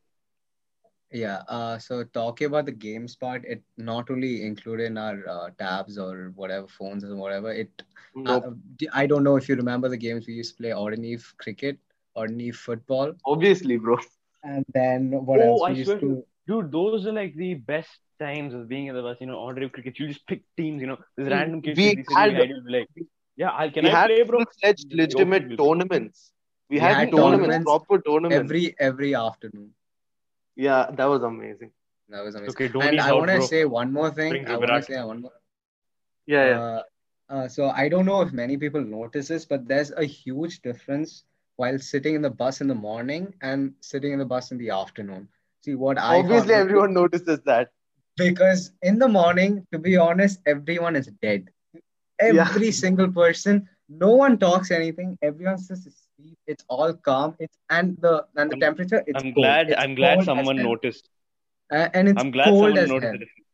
Speaker 3: Yeah, uh, so talking about the games part, it not only included in our uh, tabs or whatever phones or whatever. It, uh,
Speaker 1: Nope.
Speaker 3: d- I don't know if you remember the games we used to play: Ordinary cricket, Ordinary football,
Speaker 1: Obviously, bro.
Speaker 3: and then what
Speaker 2: Oh,
Speaker 3: else?
Speaker 2: I
Speaker 3: We used
Speaker 2: swear to
Speaker 3: to.
Speaker 2: dude, those are like the best times of being in the bus. You know, ordinary cricket. You just pick teams. You know, this
Speaker 1: See,
Speaker 2: random kid will
Speaker 1: we
Speaker 2: be sitting
Speaker 1: had
Speaker 2: behind you, will be like, "Yeah, I can
Speaker 1: we
Speaker 2: I
Speaker 1: had
Speaker 2: play, bro?"
Speaker 1: full-fledged,
Speaker 2: You'll be like, "Okay,
Speaker 1: legitimate
Speaker 2: we'll play."
Speaker 1: tournaments. We
Speaker 3: We
Speaker 1: had
Speaker 3: had
Speaker 2: Hmm,
Speaker 1: tournaments,
Speaker 3: tournaments
Speaker 1: proper tournaments.
Speaker 3: every every afternoon.
Speaker 1: Yeah, that was amazing.
Speaker 3: That was amazing.
Speaker 2: Okay,
Speaker 3: And
Speaker 2: Dhoni's
Speaker 3: I
Speaker 2: out,
Speaker 3: want to
Speaker 2: bro.
Speaker 3: say one more thing.
Speaker 2: Bring
Speaker 3: I want to
Speaker 2: Virat.
Speaker 3: say one more.
Speaker 1: Yeah, yeah.
Speaker 3: Uh, uh, so I don't know if many people notice this, but there's a huge difference while sitting in the bus in the morning and sitting in the bus in the afternoon. See, what I found,
Speaker 1: Obviously,
Speaker 3: because,
Speaker 1: everyone notices that.
Speaker 3: because in the morning, to be honest, everyone is dead.
Speaker 1: Yeah,
Speaker 3: Every single person, no one talks anything. Everyone's just asleep. It's all calm. It's and the and the
Speaker 2: I'm
Speaker 3: temperature, it's
Speaker 2: I'm
Speaker 3: cold.
Speaker 2: glad
Speaker 3: It's
Speaker 2: I'm glad
Speaker 3: cold as
Speaker 2: someone
Speaker 3: hell.
Speaker 2: noticed.
Speaker 3: Uh, and it's
Speaker 2: I'm glad
Speaker 3: cold
Speaker 2: someone
Speaker 3: as
Speaker 2: noticed
Speaker 3: hell.
Speaker 2: the difference.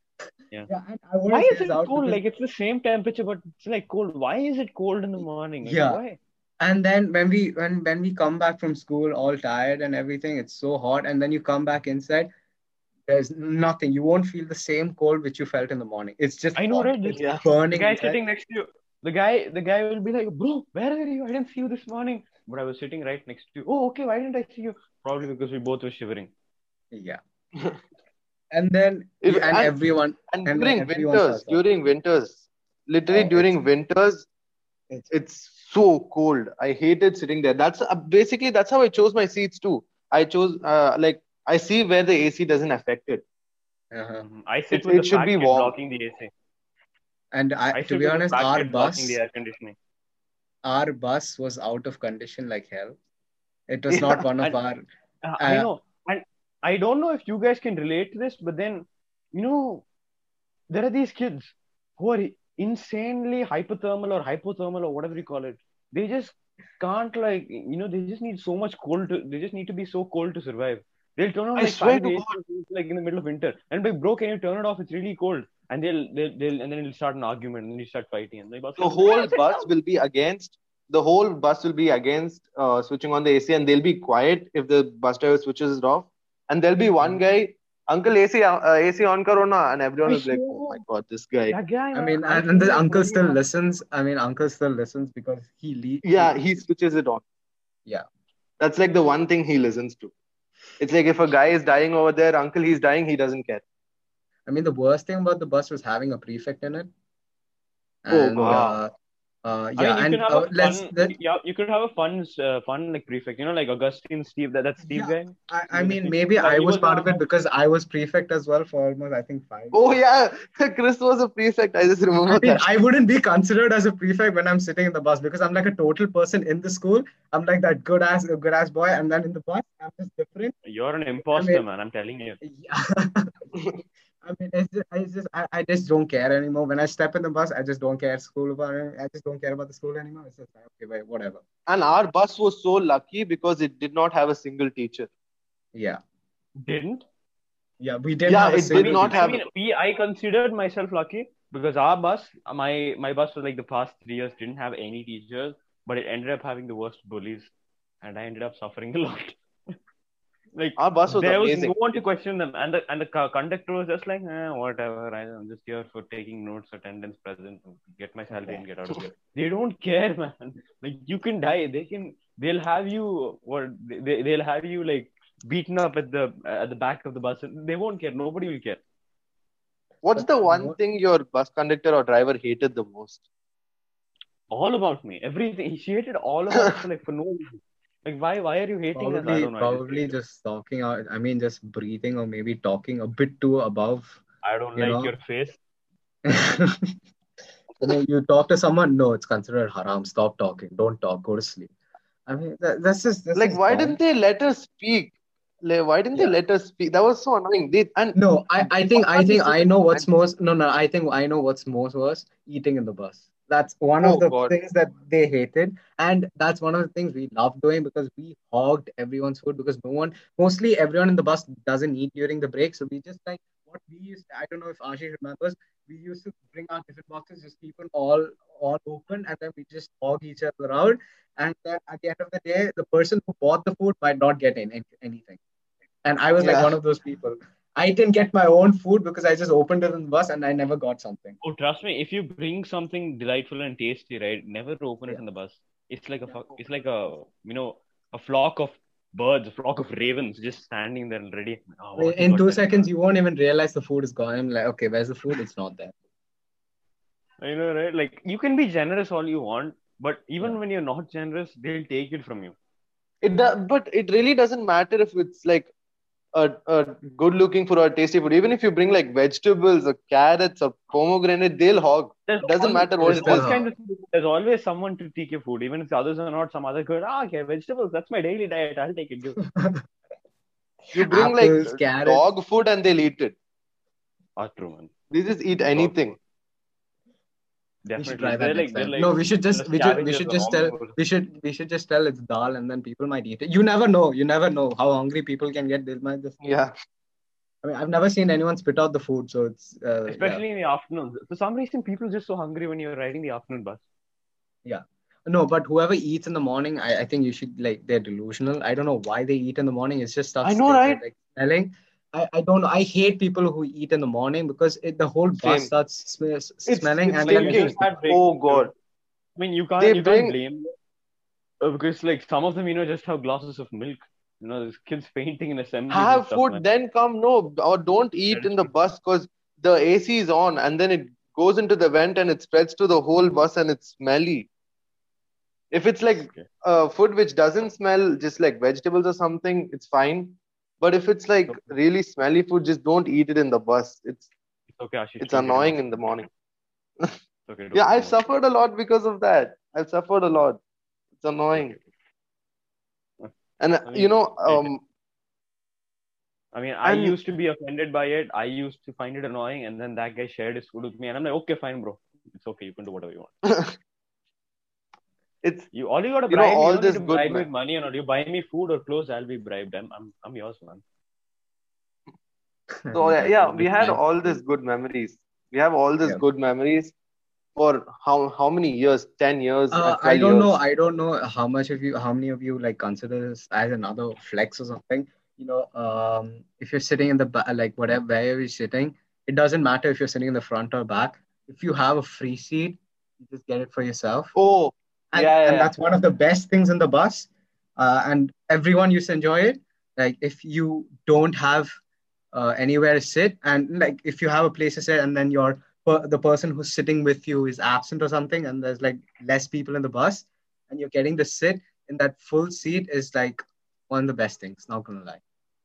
Speaker 2: Yeah.
Speaker 3: Yeah, and I
Speaker 2: Why
Speaker 3: wouldn't say
Speaker 2: is
Speaker 3: it's
Speaker 2: it
Speaker 3: out
Speaker 2: cold?
Speaker 3: because
Speaker 2: Like it's the same temperature, but it's like cold. Why is it cold in the morning? Like
Speaker 3: yeah.
Speaker 2: why?
Speaker 3: And then when we when when we come back from school all tired and everything, it's so hot, and then you come back inside, there's nothing. You won't feel the same cold which you felt in the morning. It's just
Speaker 2: I know,
Speaker 3: hot.
Speaker 2: right? This,
Speaker 3: It's
Speaker 1: Yeah.
Speaker 2: the
Speaker 3: burning
Speaker 2: guy
Speaker 3: inside.
Speaker 2: sitting next to you. The guy, the guy will be like, bro, where are you? I didn't see you this morning. But I was sitting right next to you. Oh, okay. Why didn't I see you? Probably because we both were shivering.
Speaker 3: Yeah. And then
Speaker 1: If,
Speaker 3: you, and
Speaker 1: and
Speaker 3: everyone
Speaker 1: and
Speaker 3: and then
Speaker 1: during
Speaker 3: everyone
Speaker 1: winters,
Speaker 3: starts talking.
Speaker 1: during winters, literally
Speaker 3: Oh, it's
Speaker 1: during winters,
Speaker 3: it's
Speaker 1: it's so cold. I hated sitting there. That's uh, basically that's how I chose my seats too. I chose uh, like I see where the A C doesn't affect it.
Speaker 3: uh
Speaker 2: Mhm. I sit
Speaker 1: It
Speaker 2: with the
Speaker 1: it should
Speaker 2: fat
Speaker 1: be
Speaker 2: kid
Speaker 1: warm.
Speaker 2: blocking the A C.
Speaker 3: and I
Speaker 2: I
Speaker 3: to
Speaker 2: sit
Speaker 3: be
Speaker 2: with the
Speaker 3: honest,
Speaker 2: fat
Speaker 3: our
Speaker 2: kid blocking the
Speaker 3: bus
Speaker 2: air conditioning.
Speaker 3: our bus was out of condition like hell. It was not
Speaker 1: Yeah.
Speaker 3: one of
Speaker 2: And
Speaker 3: our
Speaker 2: uh, I
Speaker 3: uh,
Speaker 2: know. And I don't know if you guys can relate to this, but then, you know, there are these kids who are insanely hypothermal or hypothermal or whatever you call it. They just can't like you know they just need so much cold to they just need to be so cold to survive. They'll turn on
Speaker 1: I
Speaker 2: like
Speaker 1: swear
Speaker 2: five
Speaker 1: to
Speaker 2: A
Speaker 1: God,
Speaker 2: Cs like in the middle of winter and be like, bro, can you turn it off? It's really cold. And they'll they'll, they'll and then it'll start an argument and then you start fighting and the boss
Speaker 1: the
Speaker 2: like, bro,
Speaker 1: whole
Speaker 2: sit
Speaker 1: bus
Speaker 2: down.
Speaker 1: will be against the whole bus will be against uh, switching on the A C, and they'll be quiet if the bus driver switches it off. And there'll be one guy, Uncle A C, uh, A C on karo na, and everyone
Speaker 2: I
Speaker 1: will be like, oh
Speaker 2: swear,
Speaker 1: my God, this guy.
Speaker 2: that guy,
Speaker 3: I
Speaker 2: man,
Speaker 3: mean,
Speaker 2: I
Speaker 3: and, and
Speaker 2: feel
Speaker 3: the
Speaker 2: like
Speaker 3: uncle
Speaker 2: holding
Speaker 3: still
Speaker 2: up.
Speaker 3: listens. I mean, uncle still listens because he le-
Speaker 1: Yeah,
Speaker 3: he,
Speaker 1: he switches it on.
Speaker 3: yeah.
Speaker 1: That's like the one thing he listens to. It's like if a guy is dying over there, uncle, he's dying, he doesn't care.
Speaker 3: I mean, the worst thing about the bus was having a prefect in it,
Speaker 1: Oh
Speaker 3: and
Speaker 1: God.
Speaker 2: Ah.
Speaker 3: uh, uh,
Speaker 2: I
Speaker 3: yeah,
Speaker 2: mean, you can
Speaker 3: and
Speaker 2: have a
Speaker 3: uh, let's
Speaker 2: fun,
Speaker 3: let
Speaker 2: yeah, you could have a fun, uh, fun like prefect. You know, like Augustine, Steve. That that's Steve
Speaker 3: yeah.
Speaker 2: guy.
Speaker 3: I,
Speaker 2: He
Speaker 3: I
Speaker 2: was the
Speaker 3: mean,
Speaker 2: prefect.
Speaker 3: maybe
Speaker 2: Yeah,
Speaker 3: I
Speaker 2: he
Speaker 3: was
Speaker 2: was
Speaker 3: part of
Speaker 2: on.
Speaker 3: it because I was prefect as well for almost, I think, five.
Speaker 1: Oh yeah, Chris was a prefect. I just
Speaker 3: I
Speaker 1: remember
Speaker 3: mean,
Speaker 1: that.
Speaker 3: I wouldn't be considered as a prefect when I'm sitting in the bus because I'm like a total person in the school. I'm like that good ass, good ass boy, and then in the bus, I'm just different.
Speaker 2: You're an
Speaker 3: I mean,
Speaker 2: imposter, man. I'm telling you.
Speaker 3: yeah. I mean, it's just, I just, I, I just don't care anymore. When I step in the bus, I just don't care school about it. I just don't care about the school anymore. It's just like, okay, wait, whatever.
Speaker 1: And our bus was so lucky because it did not have a single teacher.
Speaker 3: Yeah,
Speaker 2: Didn't?
Speaker 3: yeah. We didn't
Speaker 1: Yeah,
Speaker 3: have a
Speaker 1: it
Speaker 2: I
Speaker 1: did
Speaker 2: mean,
Speaker 3: single
Speaker 1: not
Speaker 2: I
Speaker 3: teacher.
Speaker 1: have.
Speaker 2: mean, we. I considered myself lucky because our bus, my my bus was like the past three years didn't have any teachers, but it ended up having the worst bullies, and I ended up suffering a lot. Like
Speaker 1: Our bus was
Speaker 2: there was
Speaker 1: amazing.
Speaker 2: no one to question them, and the and the co- conductor was just like, eh, whatever. I, I'm just here for taking notes, attendance, present, get my salary, and get out of here. They don't care, man. Like you can die. They can. They'll have you. Or they they'll have you like beaten up at the at the back of the bus. They won't care. Nobody will care.
Speaker 1: What's
Speaker 3: But
Speaker 1: the one
Speaker 3: what,
Speaker 1: thing your bus conductor or driver hated the most?
Speaker 2: All about me. Everything. She hated all of us for like for no reason. Like why why are you hating us? I
Speaker 3: probably,
Speaker 2: don't know. I just
Speaker 3: probably
Speaker 2: hate her.
Speaker 3: just talking out. I mean, just breathing or maybe talking a bit too above.
Speaker 2: I don't
Speaker 3: You
Speaker 2: like
Speaker 3: know,
Speaker 2: your face.
Speaker 3: you know, you talk to someone. No, it's considered haram. Stop talking. Don't talk. Go to sleep. I mean, that, that's just that's
Speaker 1: Like,
Speaker 3: just
Speaker 1: why
Speaker 3: dumb.
Speaker 1: didn't they let us speak? Like, why didn't they
Speaker 3: Yeah.
Speaker 1: let us speak? That was so annoying. They and
Speaker 3: No, I, I think I
Speaker 1: Bus
Speaker 3: think
Speaker 1: is such
Speaker 3: I
Speaker 1: a
Speaker 3: know what's
Speaker 1: bad-
Speaker 3: most no no I think I know what's most worse, eating in the bus. That's one
Speaker 1: Oh
Speaker 3: of the
Speaker 1: God.
Speaker 3: things that they hated, and that's one of the things we loved doing because we hogged everyone's food because no one mostly everyone in the bus doesn't eat during the break. So we just like what we used I don't know if Ashish remembers, we used to bring our tiffin boxes, just keep them all all open, and then we just hog each other out. And then at the end of the day, the person who bought the food might not get any, anything. And I was like
Speaker 1: Yeah.
Speaker 3: one of those people. I didn't get my own food because I just opened it in the bus and I never got something.
Speaker 2: Oh, trust me, if you bring something delightful and tasty, right, never open it
Speaker 3: Yeah.
Speaker 2: in the bus. It's like a fu- it's like a you know a flock of birds, a flock of ravens just standing there ready. Oh, what you
Speaker 3: In
Speaker 2: got
Speaker 3: two
Speaker 2: there?
Speaker 3: seconds, you won't even realize the food is gone. I'm like, okay, where's the food? It's not there.
Speaker 2: I know, right? Like you can be generous all you want, but even
Speaker 3: Yeah.
Speaker 2: when you're not generous, they'll take it from you.
Speaker 1: It does, but it really doesn't matter if it's like a, a good looking food or tasty food. Even if you bring like vegetables or carrots or pomegranate, they'll hog.
Speaker 2: There's
Speaker 1: It doesn't
Speaker 2: always,
Speaker 1: matter what
Speaker 2: there's
Speaker 1: it
Speaker 3: Still
Speaker 2: all
Speaker 1: is.
Speaker 3: hog.
Speaker 2: kinds of there's always someone to take your food, even if the others are not. Some other good. Ah, okay, vegetables. That's my daily diet. I'll take it. Give.
Speaker 1: You bring like
Speaker 3: Apples, carrots.
Speaker 1: dog food and they'll eat it.
Speaker 2: Ah, true, man.
Speaker 1: They just eat anything.
Speaker 3: We should
Speaker 2: Definitely.
Speaker 3: try
Speaker 2: They're
Speaker 3: that
Speaker 2: like
Speaker 3: next
Speaker 2: they're
Speaker 3: time.
Speaker 2: like
Speaker 3: No, we should
Speaker 2: they're
Speaker 3: just we should we
Speaker 2: scavengers
Speaker 3: should
Speaker 2: or
Speaker 3: just tell
Speaker 2: omnivores.
Speaker 3: we should we should just tell it's dal and then people might eat it. You never know. You never know how hungry people can get. They might just
Speaker 1: Yeah.
Speaker 3: I mean, I've never seen anyone spit out the food, so it's uh, yeah,
Speaker 2: Especially in the afternoons. For some reason, people are just so hungry when you're riding the afternoon bus.
Speaker 3: yeah. No, but whoever eats in the morning, I, I think you should like they're delusional. I don't know why they eat in the morning. It's just stuff
Speaker 1: I know,
Speaker 3: st- uh,
Speaker 1: right?
Speaker 3: like smelling. I, I don't know. I hate people who eat in the morning because it, the whole bus
Speaker 1: Same.
Speaker 3: starts sm-
Speaker 1: It's
Speaker 3: smelling,
Speaker 1: it's
Speaker 2: I
Speaker 3: and
Speaker 2: mean, you
Speaker 3: then
Speaker 2: just
Speaker 1: stinking.
Speaker 2: can't blame
Speaker 1: Oh
Speaker 2: them too.
Speaker 1: God.
Speaker 2: I mean, you
Speaker 1: They
Speaker 2: can't you can't
Speaker 1: bring
Speaker 2: blame them uh, because like some of them, you know, just have glasses of milk. You know, there's kids fainting in assemblies and
Speaker 1: have
Speaker 2: stuff, man.
Speaker 1: food, then come. No, or don't eat
Speaker 2: That is
Speaker 1: in the
Speaker 2: true.
Speaker 1: bus because the A C is on and then it goes into the vent and it spreads to the whole bus and it's smelly. If it's like
Speaker 2: Okay.
Speaker 1: uh, food which doesn't smell, just like vegetables or something, it's fine. But if it's
Speaker 2: It's
Speaker 1: like
Speaker 2: okay.
Speaker 1: really smelly food, just don't eat it in the bus. It's
Speaker 2: It's okay, Ashish.
Speaker 1: it's
Speaker 2: Don't get
Speaker 1: annoying in
Speaker 2: emotional.
Speaker 1: the morning.
Speaker 2: It's okay.
Speaker 1: Yeah,
Speaker 2: Don't get
Speaker 1: I've
Speaker 2: emotional.
Speaker 1: suffered a lot because of that. I've suffered a lot. It's
Speaker 2: It's okay.
Speaker 1: annoying.
Speaker 2: Okay. Uh,
Speaker 1: And uh,
Speaker 2: I
Speaker 1: you
Speaker 2: mean,
Speaker 1: know,
Speaker 2: it,
Speaker 1: um,
Speaker 2: I mean, I
Speaker 1: and
Speaker 2: used to be offended by it. I used to find it annoying, and then that guy shared his food with me, and I'm like, okay, fine, bro. It's okay. You can do whatever you want.
Speaker 1: it's
Speaker 2: You all you gotta
Speaker 1: you know
Speaker 2: bribe me. You
Speaker 1: all
Speaker 2: don't need
Speaker 1: this
Speaker 2: to
Speaker 1: good.
Speaker 2: bribe me
Speaker 1: Ma-
Speaker 2: with money or not. You buy me food or clothes, I'll be bribed. I'm I'm I'm yours, man.
Speaker 1: so yeah,
Speaker 3: nice.
Speaker 1: yeah,
Speaker 3: You'll
Speaker 1: we
Speaker 3: be
Speaker 1: had
Speaker 3: fine.
Speaker 1: all these good memories. We have all these
Speaker 3: Yeah.
Speaker 1: good memories for how how many years? Ten years
Speaker 3: Uh,
Speaker 1: and
Speaker 3: I
Speaker 1: twelve
Speaker 3: don't know.
Speaker 1: years.
Speaker 3: I don't know how much of you, how many of you like consider this as another flex or something. You know, um, if you're sitting in the ba- like whatever wherever you're sitting, it doesn't matter if you're sitting in the front or back. If you have a free seat, you just get it for yourself,
Speaker 1: Oh,
Speaker 3: and
Speaker 1: yeah, yeah,
Speaker 3: and
Speaker 1: yeah.
Speaker 3: that's one of the best things in the bus. Uh, and everyone used to enjoy it. Like if you don't have uh, anywhere to sit, and like if you have a place to sit and then your per- the person who's sitting with you is absent or something and there's like less people in the bus and you're getting to sit in that full seat is like one of the best things, not gonna lie.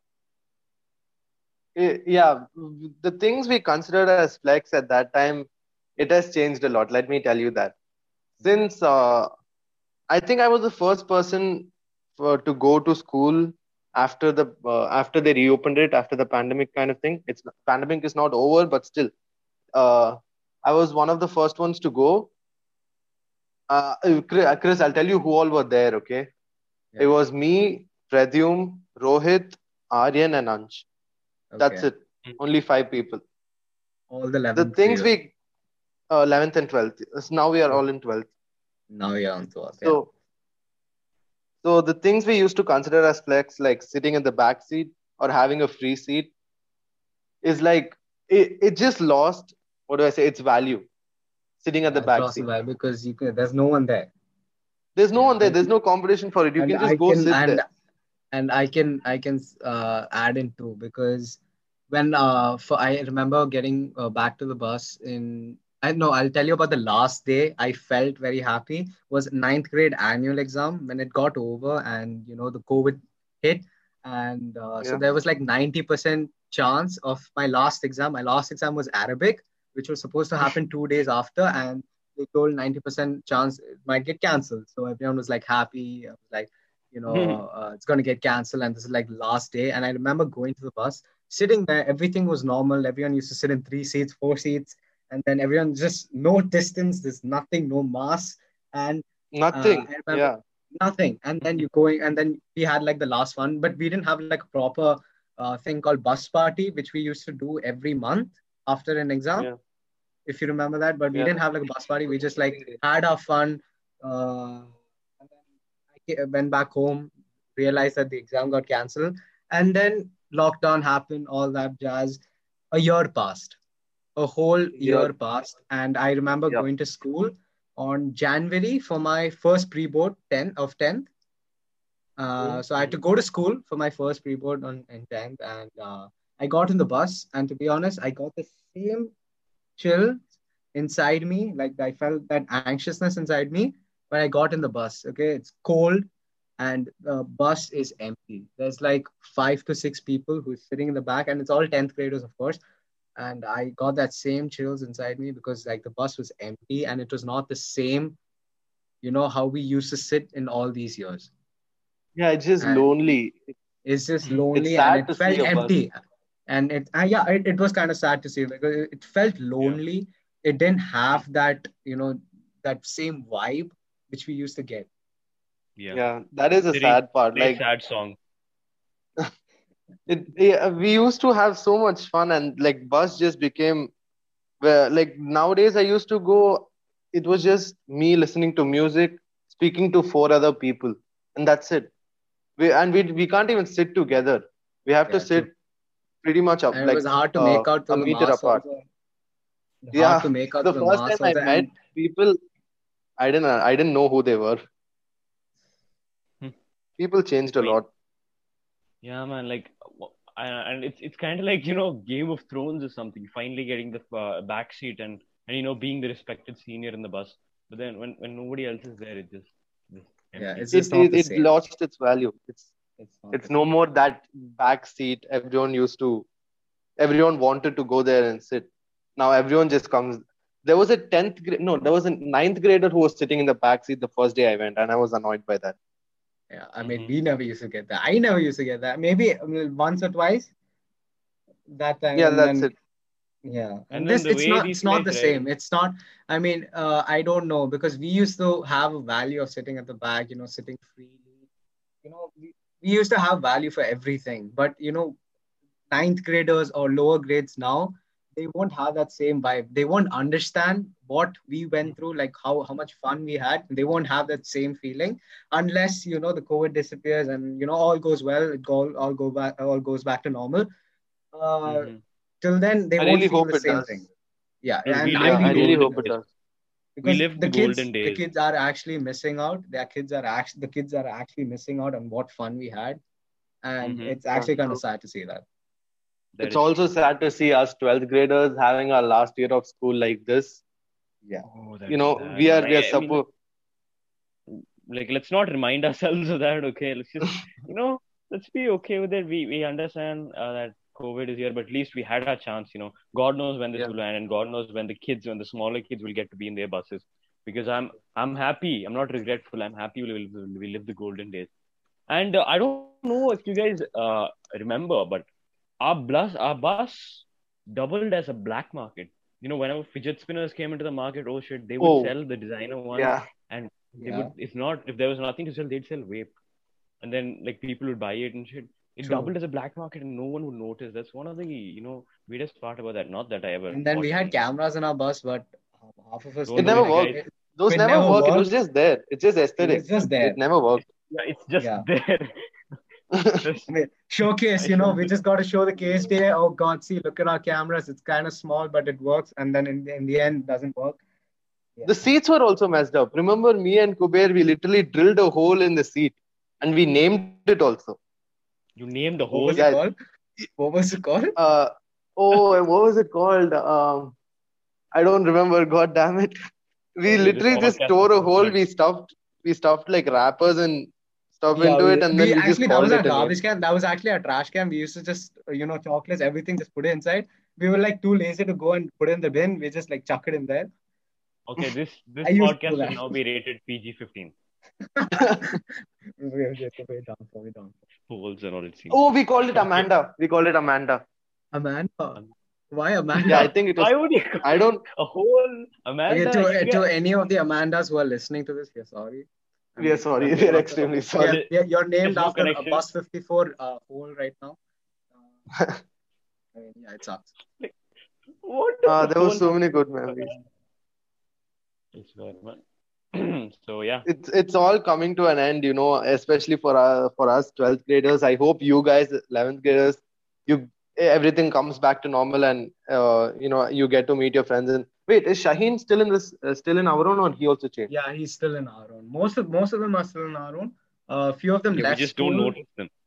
Speaker 1: Eh, yeah, the things we considered as flex at that time, it has changed a lot. Let me tell you that. Since uh, I think I was the first person for, to go to school after the uh, after they reopened it after the pandemic kind of thing. It's pandemic is not over, but still, uh, I was one of the first ones to go. Uh, Chris, Chris, I'll tell you who all were there. Okay, it
Speaker 3: Yeah.
Speaker 1: was me, Pradyum, Rohit, Aryan, and Ansh. That's
Speaker 3: Okay.
Speaker 1: it. Only five people.
Speaker 3: All the
Speaker 1: The
Speaker 3: eleventh
Speaker 1: things
Speaker 3: grade.
Speaker 1: we uh, eleventh and twelfth. So now we are
Speaker 3: Oh,
Speaker 1: all in twelfth.
Speaker 3: now you're on to us. Yeah.
Speaker 1: So so the things we used to consider as flex, like sitting in the back seat or having a free seat, is like it, it just lost. What do I say? Its value. Sitting at the
Speaker 3: Yeah, it's
Speaker 1: back
Speaker 3: lost the
Speaker 1: seat.
Speaker 3: vibe because you can, there's no one there.
Speaker 1: There's no
Speaker 3: Yeah.
Speaker 1: one there.
Speaker 3: And
Speaker 1: There's no competition for it. You
Speaker 3: and
Speaker 1: can just
Speaker 3: I
Speaker 1: go
Speaker 3: can
Speaker 1: sit
Speaker 3: and
Speaker 1: there.
Speaker 3: and I can I can uh, add into because when uh for I remember getting uh, back to the bus in I know I'll tell you about the last day I felt very happy was ninth grade annual exam when it got over and you know the COVID hit and uh, so
Speaker 1: Yeah.
Speaker 3: there was like ninety percent chance of my last exam. My last exam was Arabic, which was supposed to happen two days after, and they told ninety percent chance it might get cancelled. So everyone was like happy. I was like, you know, uh, it's going to get canceled and this is like last day. And I remember going to the bus, sitting there, everything was normal. Everyone used to sit in three seats, four seats, and then everyone just no distance, there's nothing, no mask. And uh,
Speaker 1: Nothing.
Speaker 3: I remember
Speaker 1: Yeah.
Speaker 3: nothing. And then you going, and then we had like the last one, but we didn't have like a proper uh, thing called bus party, which we used to do every month after an exam,
Speaker 1: Yeah.
Speaker 3: if you remember that. But we
Speaker 1: Yeah.
Speaker 3: didn't have like a bus party. We just like had our fun. Uh, and then I ca- went back home, realized that the exam got cancelled, and then lockdown happened, all that jazz. A year passed, a whole
Speaker 1: Yeah.
Speaker 3: year passed, and I remember
Speaker 1: Yeah.
Speaker 3: going to school on January for my first pre-board, ten of tenth. Uh,
Speaker 1: Mm.
Speaker 3: so I had to go to school for my first pre-board on in tenth, and uh, I got in the bus, and to be honest, I got the same chill inside me. Like I felt that anxiousness inside me when I got in the bus. Okay, it's cold and the bus is empty. There's like five to six people who's sitting in the back, and it's all tenth graders, of course. And I got that same chills inside me because like the bus was empty and it was not the same, you know, how we used to sit in all these years.
Speaker 1: Yeah. It's just
Speaker 3: And
Speaker 1: lonely.
Speaker 3: it's just
Speaker 1: It's
Speaker 3: lonely and
Speaker 1: sad
Speaker 3: it
Speaker 1: to see
Speaker 3: felt
Speaker 1: a bus.
Speaker 3: empty. And it, uh, yeah, it, it was kind of sad to see because it, it felt
Speaker 2: Yeah.
Speaker 3: lonely. It didn't have that, you know, that same vibe which we used to get.
Speaker 2: Yeah.
Speaker 1: Yeah. That is a
Speaker 2: Very
Speaker 1: sad part.
Speaker 2: very
Speaker 1: Like
Speaker 2: sad song.
Speaker 1: It, yeah, we used to have so much fun, and like bus just became where like nowadays I used to go. It was just me listening to music, speaking to four other people, and that's it. We and we we can't even sit together. We have to
Speaker 3: Yeah, true.
Speaker 1: sit pretty much up
Speaker 3: And it was
Speaker 1: like
Speaker 3: hard to
Speaker 1: uh,
Speaker 3: make out
Speaker 1: a
Speaker 3: through the
Speaker 1: meter
Speaker 3: mask
Speaker 1: apart.
Speaker 3: also. Hard
Speaker 1: Yeah,
Speaker 3: to make out
Speaker 1: the
Speaker 3: through the
Speaker 1: first time
Speaker 3: mask
Speaker 1: I
Speaker 3: also.
Speaker 1: met
Speaker 3: And
Speaker 1: people, I didn't I didn't know who they were.
Speaker 2: Hmm.
Speaker 1: People changed
Speaker 2: I
Speaker 1: a
Speaker 2: mean,
Speaker 1: lot.
Speaker 2: yeah, man. Like, w- I- and it's it's kind of like you know Game of Thrones or something. Finally getting the uh, back seat and and you know being the respected senior in the bus. But then when when nobody else is there, it just just
Speaker 3: yeah,
Speaker 2: empty.
Speaker 3: it's
Speaker 1: It
Speaker 3: just not
Speaker 1: it,
Speaker 3: the
Speaker 1: it
Speaker 3: same.
Speaker 1: lost its value. It's
Speaker 3: It's not
Speaker 1: it's
Speaker 3: the
Speaker 1: no
Speaker 3: same.
Speaker 1: more that back seat. Everyone used to. Everyone wanted to go there and sit. Now everyone just comes. There was a tenth grade. No, there was a ninth grader who was sitting in the back seat the first day I went, and I was annoyed by that.
Speaker 3: Yeah, I mean,
Speaker 2: Mm-hmm.
Speaker 3: we never used to get that. I never used to get that. Maybe um, once or twice that time,
Speaker 1: Yeah,
Speaker 3: and
Speaker 1: that's
Speaker 3: then
Speaker 1: it.
Speaker 3: yeah,
Speaker 2: And then
Speaker 3: this
Speaker 2: the
Speaker 3: it's
Speaker 2: way
Speaker 3: not
Speaker 2: these
Speaker 3: it's not
Speaker 2: guys,
Speaker 3: the
Speaker 2: right?
Speaker 3: same. It's not. I mean, uh, I don't know because we used to have a value of sitting at the back, you know, sitting freely. You know, we, we used to have value for everything. But you know, ninth graders or lower grades now, they won't have that same vibe. They won't understand what we went through, like how how much fun we had. They won't have that same feeling unless you know the COVID disappears and you know all goes well. It all all go back all goes back to normal. Uh,
Speaker 2: Mm-hmm.
Speaker 3: Till then, they
Speaker 1: I
Speaker 3: won't
Speaker 1: really
Speaker 3: feel
Speaker 1: hope
Speaker 3: the
Speaker 1: it
Speaker 3: same
Speaker 1: does.
Speaker 3: thing. Yeah,
Speaker 2: Dude, we
Speaker 3: and I
Speaker 1: Yeah,
Speaker 2: lived the
Speaker 1: I
Speaker 3: really
Speaker 1: really
Speaker 3: hope
Speaker 2: golden
Speaker 3: it
Speaker 1: hope it
Speaker 3: does
Speaker 2: days.
Speaker 1: does.
Speaker 2: We
Speaker 3: because
Speaker 2: lived
Speaker 3: the
Speaker 2: the
Speaker 3: kids
Speaker 2: golden
Speaker 3: the
Speaker 2: days.
Speaker 3: kids are actually missing out. Their kids are actually the kids are actually missing out on what fun we had, and
Speaker 2: Mm-hmm.
Speaker 3: it's
Speaker 1: Yeah,
Speaker 3: actually kind of
Speaker 1: true.
Speaker 3: sad to see that.
Speaker 2: That
Speaker 1: It's
Speaker 2: is
Speaker 1: also
Speaker 2: true.
Speaker 1: sad to see us twelfth graders having our last year of school like this.
Speaker 3: Yeah.
Speaker 2: Oh,
Speaker 1: You
Speaker 2: that is
Speaker 1: know,
Speaker 2: sad,
Speaker 1: we
Speaker 2: man.
Speaker 1: are we are
Speaker 2: I, I mean,
Speaker 1: supposed.
Speaker 2: like, let's not remind ourselves of that. Okay, let's just, you know, let's be okay with it. We we understand uh, that COVID is here, but at least we had our chance. You know, God knows when this
Speaker 1: Yeah,
Speaker 2: will end, and God knows when the kids, when the smaller kids will get to be in their buses. Because I'm I'm happy. I'm not regretful. I'm happy we will we live the golden days. And uh, I don't know if you guys uh, remember, but our bus our bus doubled as a black market. You know, whenever fidget spinners came into the market, oh shit, they would
Speaker 1: oh
Speaker 2: sell the designer ones,
Speaker 1: yeah.
Speaker 2: and they
Speaker 3: Yeah,
Speaker 2: would, if not, if there was nothing to sell, they'd sell vape, and then like people would buy it and shit. It
Speaker 3: true.
Speaker 2: doubled as a black market, and no one would notice. That's one of the you know weirdest part about that. Not that I ever
Speaker 3: And then we
Speaker 2: watched
Speaker 3: had
Speaker 2: any.
Speaker 3: cameras in our bus, but half of us
Speaker 2: Don't
Speaker 1: It
Speaker 3: knew
Speaker 1: never
Speaker 2: worry,
Speaker 3: like
Speaker 1: worked.
Speaker 2: guys.
Speaker 3: it,
Speaker 1: Those
Speaker 3: it
Speaker 1: never
Speaker 3: never
Speaker 1: work. It was
Speaker 3: worked.
Speaker 1: just there. It's just
Speaker 3: It was
Speaker 1: aesthetic.
Speaker 3: just
Speaker 1: It
Speaker 3: there.
Speaker 1: never worked.
Speaker 2: Yeah, it's just
Speaker 3: Yeah.
Speaker 2: there.
Speaker 3: I
Speaker 2: Just
Speaker 3: mean, showcase,
Speaker 2: I
Speaker 3: you know,
Speaker 2: showed
Speaker 3: we
Speaker 2: this.
Speaker 3: just got to show the case day. Oh God, see, look at our cameras. It's kind of small, but it works. And then in the, in the end, it doesn't work. Yeah.
Speaker 1: The seats were also messed up. Remember me and Kuber, we literally drilled a hole in the seat and we named it also.
Speaker 2: You named the
Speaker 3: What was
Speaker 2: hole.
Speaker 3: it
Speaker 1: Yeah.
Speaker 3: called? What was it called?
Speaker 1: Uh, oh, what was it called? Um, I don't remember. God damn it. We
Speaker 2: Okay, this
Speaker 1: literally just
Speaker 2: podcast is
Speaker 1: tore a
Speaker 2: so
Speaker 1: hole.
Speaker 2: bad.
Speaker 1: We stuffed, we stuffed like wrappers and stuff
Speaker 3: Yeah,
Speaker 1: into
Speaker 3: we,
Speaker 1: it, and then
Speaker 3: we
Speaker 1: we just
Speaker 3: actually, that was
Speaker 1: called
Speaker 3: our
Speaker 1: it a
Speaker 3: garbage
Speaker 1: name.
Speaker 3: can. That was actually our trash can. We used to just, uh, you know, chocolates, everything, just put it inside. We were like too lazy to go and put it in the bin. We just like chuck it in there.
Speaker 2: Okay, this this
Speaker 3: I used to do
Speaker 2: podcast should
Speaker 3: that.
Speaker 2: now be rated P G fifteen.
Speaker 3: We have to pay down for it down.
Speaker 2: Holes and all it seems.
Speaker 1: Oh, we called it
Speaker 2: Okay.
Speaker 1: Amanda. We called it Amanda.
Speaker 3: Amanda.
Speaker 2: Um,
Speaker 3: Why
Speaker 1: Yeah, I
Speaker 3: Amanda?
Speaker 1: think it was.
Speaker 2: Why would you
Speaker 1: I
Speaker 2: call
Speaker 1: don't.
Speaker 2: a hole
Speaker 3: Okay,
Speaker 2: Amanda? You
Speaker 3: to to
Speaker 2: get
Speaker 3: any of the Amandas who are listening to this, we are sorry. I
Speaker 1: We are
Speaker 3: mean,
Speaker 1: sorry.
Speaker 3: but
Speaker 1: We are
Speaker 3: you're,
Speaker 1: extremely
Speaker 2: or
Speaker 3: yeah,
Speaker 1: sorry.
Speaker 2: the,
Speaker 3: yeah, you're
Speaker 2: there's
Speaker 3: named
Speaker 2: no
Speaker 3: after a
Speaker 2: connection.
Speaker 3: bus fifty-four uh, hole right now. Uh, I mean, yeah, it sucks.
Speaker 2: Like, what does
Speaker 1: Uh,
Speaker 2: the
Speaker 1: there were
Speaker 2: hole
Speaker 1: so
Speaker 2: have
Speaker 1: many
Speaker 2: to
Speaker 1: good
Speaker 2: do with
Speaker 1: memories.
Speaker 2: that? I swear, man. So yeah,
Speaker 1: It's it's all coming to an end, you know, especially for uh, for us twelfth graders. I hope you guys eleventh graders, you everything comes back to normal and uh, you know you get to meet your friends. And wait, is Shaheen still in this uh, still in our own, or he also changed?
Speaker 3: Yeah, he's still in our own. Most of most of them are still in our own. A uh, few of them
Speaker 2: yeah, we
Speaker 3: left
Speaker 2: just don't
Speaker 3: school.
Speaker 2: notice them.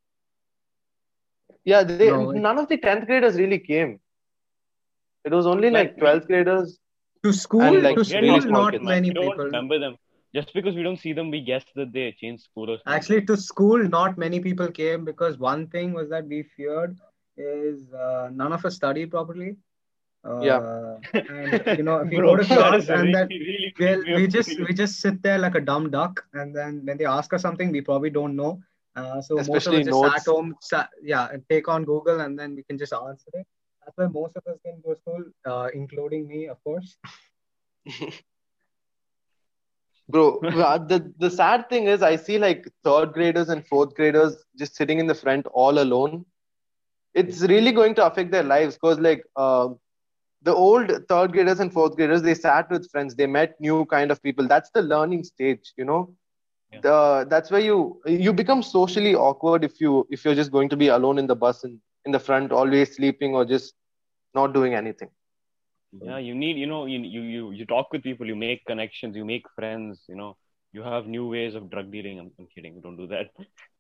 Speaker 1: Yeah, they
Speaker 3: No, it-
Speaker 1: none of the tenth graders really came. It was only
Speaker 2: Man,
Speaker 1: like
Speaker 2: we
Speaker 1: twelfth graders
Speaker 3: to
Speaker 1: and
Speaker 3: school,
Speaker 1: like
Speaker 3: to
Speaker 2: forget
Speaker 3: school,
Speaker 1: really
Speaker 2: half the
Speaker 1: small
Speaker 3: not
Speaker 2: kids,
Speaker 1: kids.
Speaker 2: man.
Speaker 3: many
Speaker 2: We don't
Speaker 3: people.
Speaker 2: remember them. Just because we don't see them, we guess that they changed school or something.
Speaker 3: Actually, to school, not many people came because one thing was that we feared is uh, none of us studied properly.
Speaker 1: Yeah.
Speaker 3: Uh, and you know, if we go
Speaker 2: Bro,
Speaker 3: to
Speaker 2: that
Speaker 3: class
Speaker 2: is
Speaker 3: and
Speaker 2: really,
Speaker 3: then
Speaker 2: really
Speaker 3: we'll,
Speaker 2: freaked me
Speaker 3: we
Speaker 2: out.
Speaker 3: just we just sit there like a dumb duck, and then when they ask us something, we probably don't know. Uh, so most of us
Speaker 1: Especially
Speaker 3: just sat
Speaker 1: notes.
Speaker 3: home, sat, yeah, and take on Google, and then we can just answer it. That's why most of us didn't go to school, uh, including me, of course.
Speaker 1: Bro, uh, the the sad thing is I see like third graders and fourth graders just sitting in the front all alone. it's really going to affect their lives because like uh, the old third graders and fourth graders, they sat with friends, they met new kind of people. That's the learning stage, you know.
Speaker 2: Yeah.
Speaker 1: The that's where you you become socially awkward if you if you're just going to be alone in the bus and in the front, always sleeping or just not doing anything.
Speaker 2: Yeah, you need, you know, you you you you talk with people, you make connections, you make friends, you know, you have new ways of drug dealing. I'm, I'm kidding, don't do that.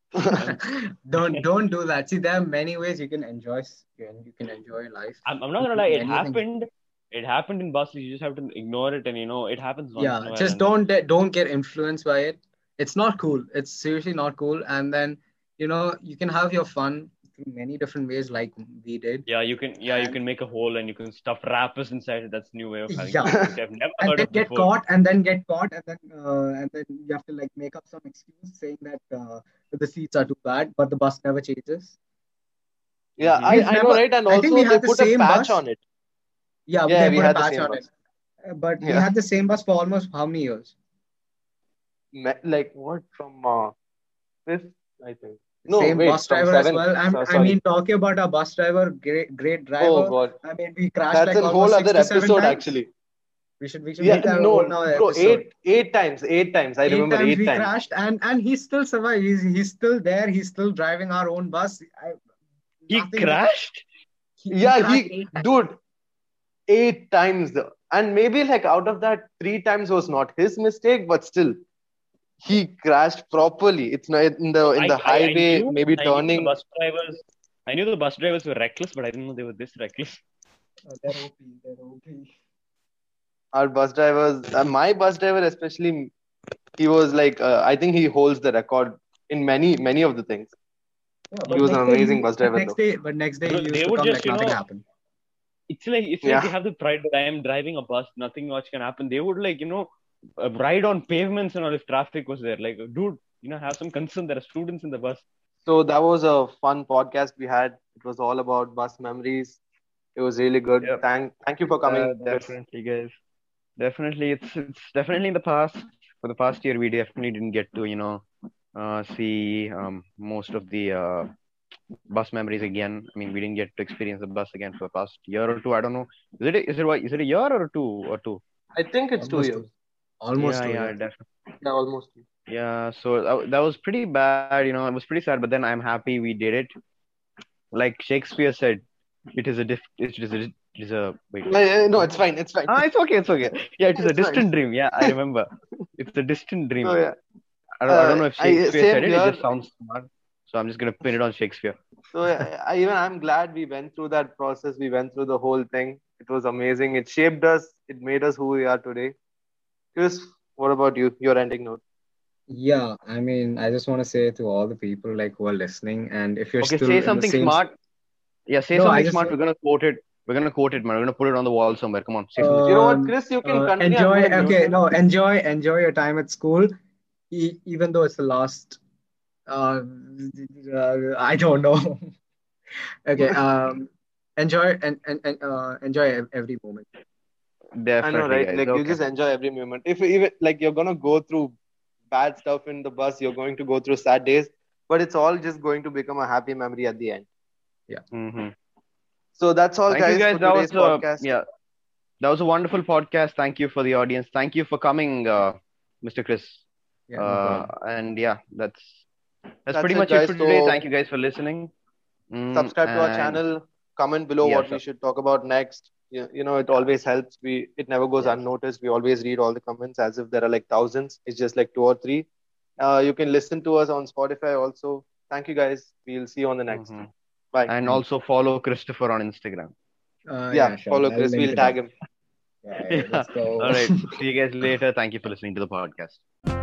Speaker 3: don't don't do that. See, there are many ways you can enjoy s- you can, you can enjoy life.
Speaker 2: I'm, I'm not gonna lie, it
Speaker 3: Many things.
Speaker 2: happened. It happened in buses. You just have to ignore it, and you know, it happens once
Speaker 3: Yeah,
Speaker 2: in a while.
Speaker 3: just
Speaker 2: and
Speaker 3: don't de- don't get influenced by it. It's not cool. It's seriously not cool. And then, you know, you can have your fun through many different ways, like we did.
Speaker 2: Yeah, you can. Yeah, you
Speaker 3: And
Speaker 2: can make a hole and you can stuff rappers inside it. That's a new way of having
Speaker 3: yeah,
Speaker 2: fun, which I've never
Speaker 3: and
Speaker 2: heard
Speaker 3: then
Speaker 2: of
Speaker 3: get
Speaker 2: before.
Speaker 3: caught, and then get caught, and then uh, and then you have to like make up some excuse saying that uh, the seats are too bad, but the bus never changes.
Speaker 1: Yeah,
Speaker 2: Mhm.
Speaker 1: I,
Speaker 3: We've
Speaker 1: I know,
Speaker 3: never.
Speaker 1: right? And
Speaker 3: I think we
Speaker 1: also they
Speaker 3: had the
Speaker 1: put a
Speaker 3: same
Speaker 1: patch
Speaker 3: bus.
Speaker 1: on it.
Speaker 3: Yeah,
Speaker 1: Yeah,
Speaker 3: they
Speaker 1: we
Speaker 3: put a
Speaker 1: had the
Speaker 3: patch
Speaker 1: same
Speaker 3: on
Speaker 1: bus.
Speaker 3: it. Uh, But we
Speaker 1: Yeah.
Speaker 3: had the same bus for almost how many years?
Speaker 1: Me- like what from uh, fifth, I think. No,
Speaker 3: Same
Speaker 1: wait,
Speaker 3: bus
Speaker 1: from
Speaker 3: driver as
Speaker 1: seventh.
Speaker 3: well. I'm,
Speaker 1: So,
Speaker 3: I
Speaker 1: sorry.
Speaker 3: mean, talking about our bus driver, great, great
Speaker 1: Oh
Speaker 3: driver.
Speaker 1: God,
Speaker 3: I mean, we crashed
Speaker 1: that's
Speaker 3: like
Speaker 1: a whole
Speaker 3: almost six
Speaker 1: other
Speaker 3: to seven
Speaker 1: episode
Speaker 3: times.
Speaker 1: actually.
Speaker 3: We should we should
Speaker 1: Yeah,
Speaker 3: make that a whole
Speaker 1: no,
Speaker 3: nother
Speaker 1: bro,
Speaker 3: episode.
Speaker 1: eight eight times, eight times. I
Speaker 3: Eight
Speaker 1: remember
Speaker 3: times
Speaker 1: eight
Speaker 3: we
Speaker 1: times.
Speaker 3: crashed, and and he still survived. He's he's still there. He's still driving our own bus. I,
Speaker 2: He
Speaker 3: nothing.
Speaker 2: crashed.
Speaker 3: He, he
Speaker 1: Yeah,
Speaker 3: crashed
Speaker 1: he,
Speaker 3: eight times.
Speaker 1: dude, eight times, and maybe like out of that, three times was not his mistake, but still, he crashed properly. It's not in the in
Speaker 2: I,
Speaker 1: the
Speaker 2: I, I
Speaker 1: highway,
Speaker 2: knew,
Speaker 1: maybe
Speaker 2: I knew the
Speaker 1: turning.
Speaker 2: bus drivers. I knew the bus drivers were reckless, but I didn't know they were this reckless.
Speaker 3: Uh, they're O P. They're O P.
Speaker 1: Our bus drivers, uh, my bus driver especially, he was like, uh, I think he holds the record in many many of the things.
Speaker 3: Yeah,
Speaker 1: He
Speaker 3: but
Speaker 1: was an
Speaker 3: next day
Speaker 1: amazing
Speaker 3: he,
Speaker 1: bus
Speaker 3: but
Speaker 1: driver
Speaker 3: next
Speaker 1: though.
Speaker 3: day, but next day
Speaker 2: Bro,
Speaker 3: he used
Speaker 2: they
Speaker 3: to
Speaker 2: would
Speaker 3: come
Speaker 2: just,
Speaker 3: like
Speaker 2: you
Speaker 3: nothing
Speaker 2: know,
Speaker 3: happened.
Speaker 2: it's like it's like they
Speaker 1: Yeah,
Speaker 2: have the pride that I am driving a bus, nothing much can happen. They would like, you know, uh, ride on pavements and all if traffic was there. Like, dude, you know, have some concern. There are students in the bus.
Speaker 1: so that was a fun podcast we had. It was all about bus memories. It was really good.
Speaker 2: Yep.
Speaker 1: Thank thank you for
Speaker 2: Yeah,
Speaker 1: coming, Chris.
Speaker 2: definitely, guys. Definitely, it's it's definitely in the past. For the past year, we definitely didn't get to, you know, uh, see um, most of the uh, bus memories again. I mean, we didn't get to experience the bus again for the past year or two. I don't know. Is it a, is it what? Is it a year or two or two?
Speaker 1: I think it's two
Speaker 3: Almost
Speaker 1: years.
Speaker 3: two. Almost
Speaker 2: Yeah,
Speaker 3: two.
Speaker 2: yeah,
Speaker 3: Yeah.
Speaker 2: definitely.
Speaker 1: Yeah, almost two.
Speaker 2: Yeah, so that, that was pretty bad. You know, it was pretty sad. But then I'm happy we did it. Like Shakespeare said, it is a diff. It is a. It is a wait.
Speaker 1: No, yeah, no, it's fine. It's fine.
Speaker 2: Ah, it's okay. It's okay. Yeah, it is a
Speaker 1: It's fine.
Speaker 2: distant dream. Yeah, I remember. It's a distant dream.
Speaker 1: So yeah,
Speaker 2: I don't, I don't
Speaker 1: uh,
Speaker 2: know if
Speaker 1: I,
Speaker 2: Shakespeare
Speaker 1: same
Speaker 2: said it. It
Speaker 1: here.
Speaker 2: just sounds smart. So I'm just gonna pin it on Shakespeare.
Speaker 1: So yeah, I, even I'm glad we went through that process. We went through the whole thing. It was amazing. It shaped us. It made us who we are today. Chris, what about you? Your ending note.
Speaker 3: Yeah, I mean, I just want to say to all the people like who are listening, and if you're
Speaker 2: Okay,
Speaker 3: still
Speaker 2: say
Speaker 3: in the
Speaker 2: something
Speaker 3: same,
Speaker 2: smart. Yeah, say
Speaker 3: no, I
Speaker 2: something
Speaker 3: just
Speaker 2: smart. We're gonna quote it. We're gonna quote it, man. We're gonna put it on the wall somewhere. Come on, say something
Speaker 1: You know
Speaker 2: smart.
Speaker 1: what,
Speaker 3: um,
Speaker 1: Chris? You can
Speaker 3: uh,
Speaker 1: continue. I'm
Speaker 3: enjoy.
Speaker 1: gonna mute
Speaker 3: Okay,
Speaker 1: you.
Speaker 3: no, enjoy, enjoy your time at school, e- even though it's the last. Uh, uh, I don't know. Okay, um, enjoy and and, and uh, enjoy ev- every moment.
Speaker 1: I know,
Speaker 2: Definitely,
Speaker 1: right?
Speaker 2: guys.
Speaker 1: Like you
Speaker 2: Okay.
Speaker 1: just enjoy every moment. If even like you're gonna go through bad stuff in the bus, you're going to go through sad days, but it's all just going to become a happy memory at the end.
Speaker 2: Mm-hmm.
Speaker 1: So that's all,
Speaker 2: Thank you,
Speaker 1: guys,
Speaker 2: guys.
Speaker 1: for
Speaker 2: That was
Speaker 1: today's
Speaker 2: uh,
Speaker 1: podcast.
Speaker 2: yeah, that was a wonderful podcast. Thank you for the audience. Thank you for coming, uh, Mister Chris.
Speaker 3: Yeah, no
Speaker 2: Uh,
Speaker 3: problem.
Speaker 2: and yeah, that's that's
Speaker 1: That's
Speaker 2: pretty
Speaker 1: it,
Speaker 2: much it
Speaker 1: guys.
Speaker 2: for today.
Speaker 1: So
Speaker 2: Thank you guys for listening. Mm,
Speaker 1: subscribe to our
Speaker 2: and
Speaker 1: channel. Comment below
Speaker 2: yeah,
Speaker 1: what
Speaker 2: so,
Speaker 1: we should talk about next. You, you know, it
Speaker 2: yeah,
Speaker 1: always helps. We it never goes
Speaker 2: yes.
Speaker 1: unnoticed. We always read all the comments as if there are like thousands. It's just like two or three. Uh, you can listen to us on Spotify also. Thank you, guys. We'll see you on the next.
Speaker 2: Mm-hmm.
Speaker 1: Bye.
Speaker 2: And
Speaker 3: Thank
Speaker 2: also follow Christopher on Instagram.
Speaker 3: Uh,
Speaker 1: Yeah,
Speaker 3: yeah, sure.
Speaker 1: follow
Speaker 3: I'll
Speaker 1: Chris.
Speaker 3: link
Speaker 1: We'll
Speaker 3: it
Speaker 1: tag
Speaker 3: up.
Speaker 1: him.
Speaker 3: Yeah,
Speaker 2: Yeah.
Speaker 3: let's go.
Speaker 2: All right. See you guys later. Thank you for listening to the podcast.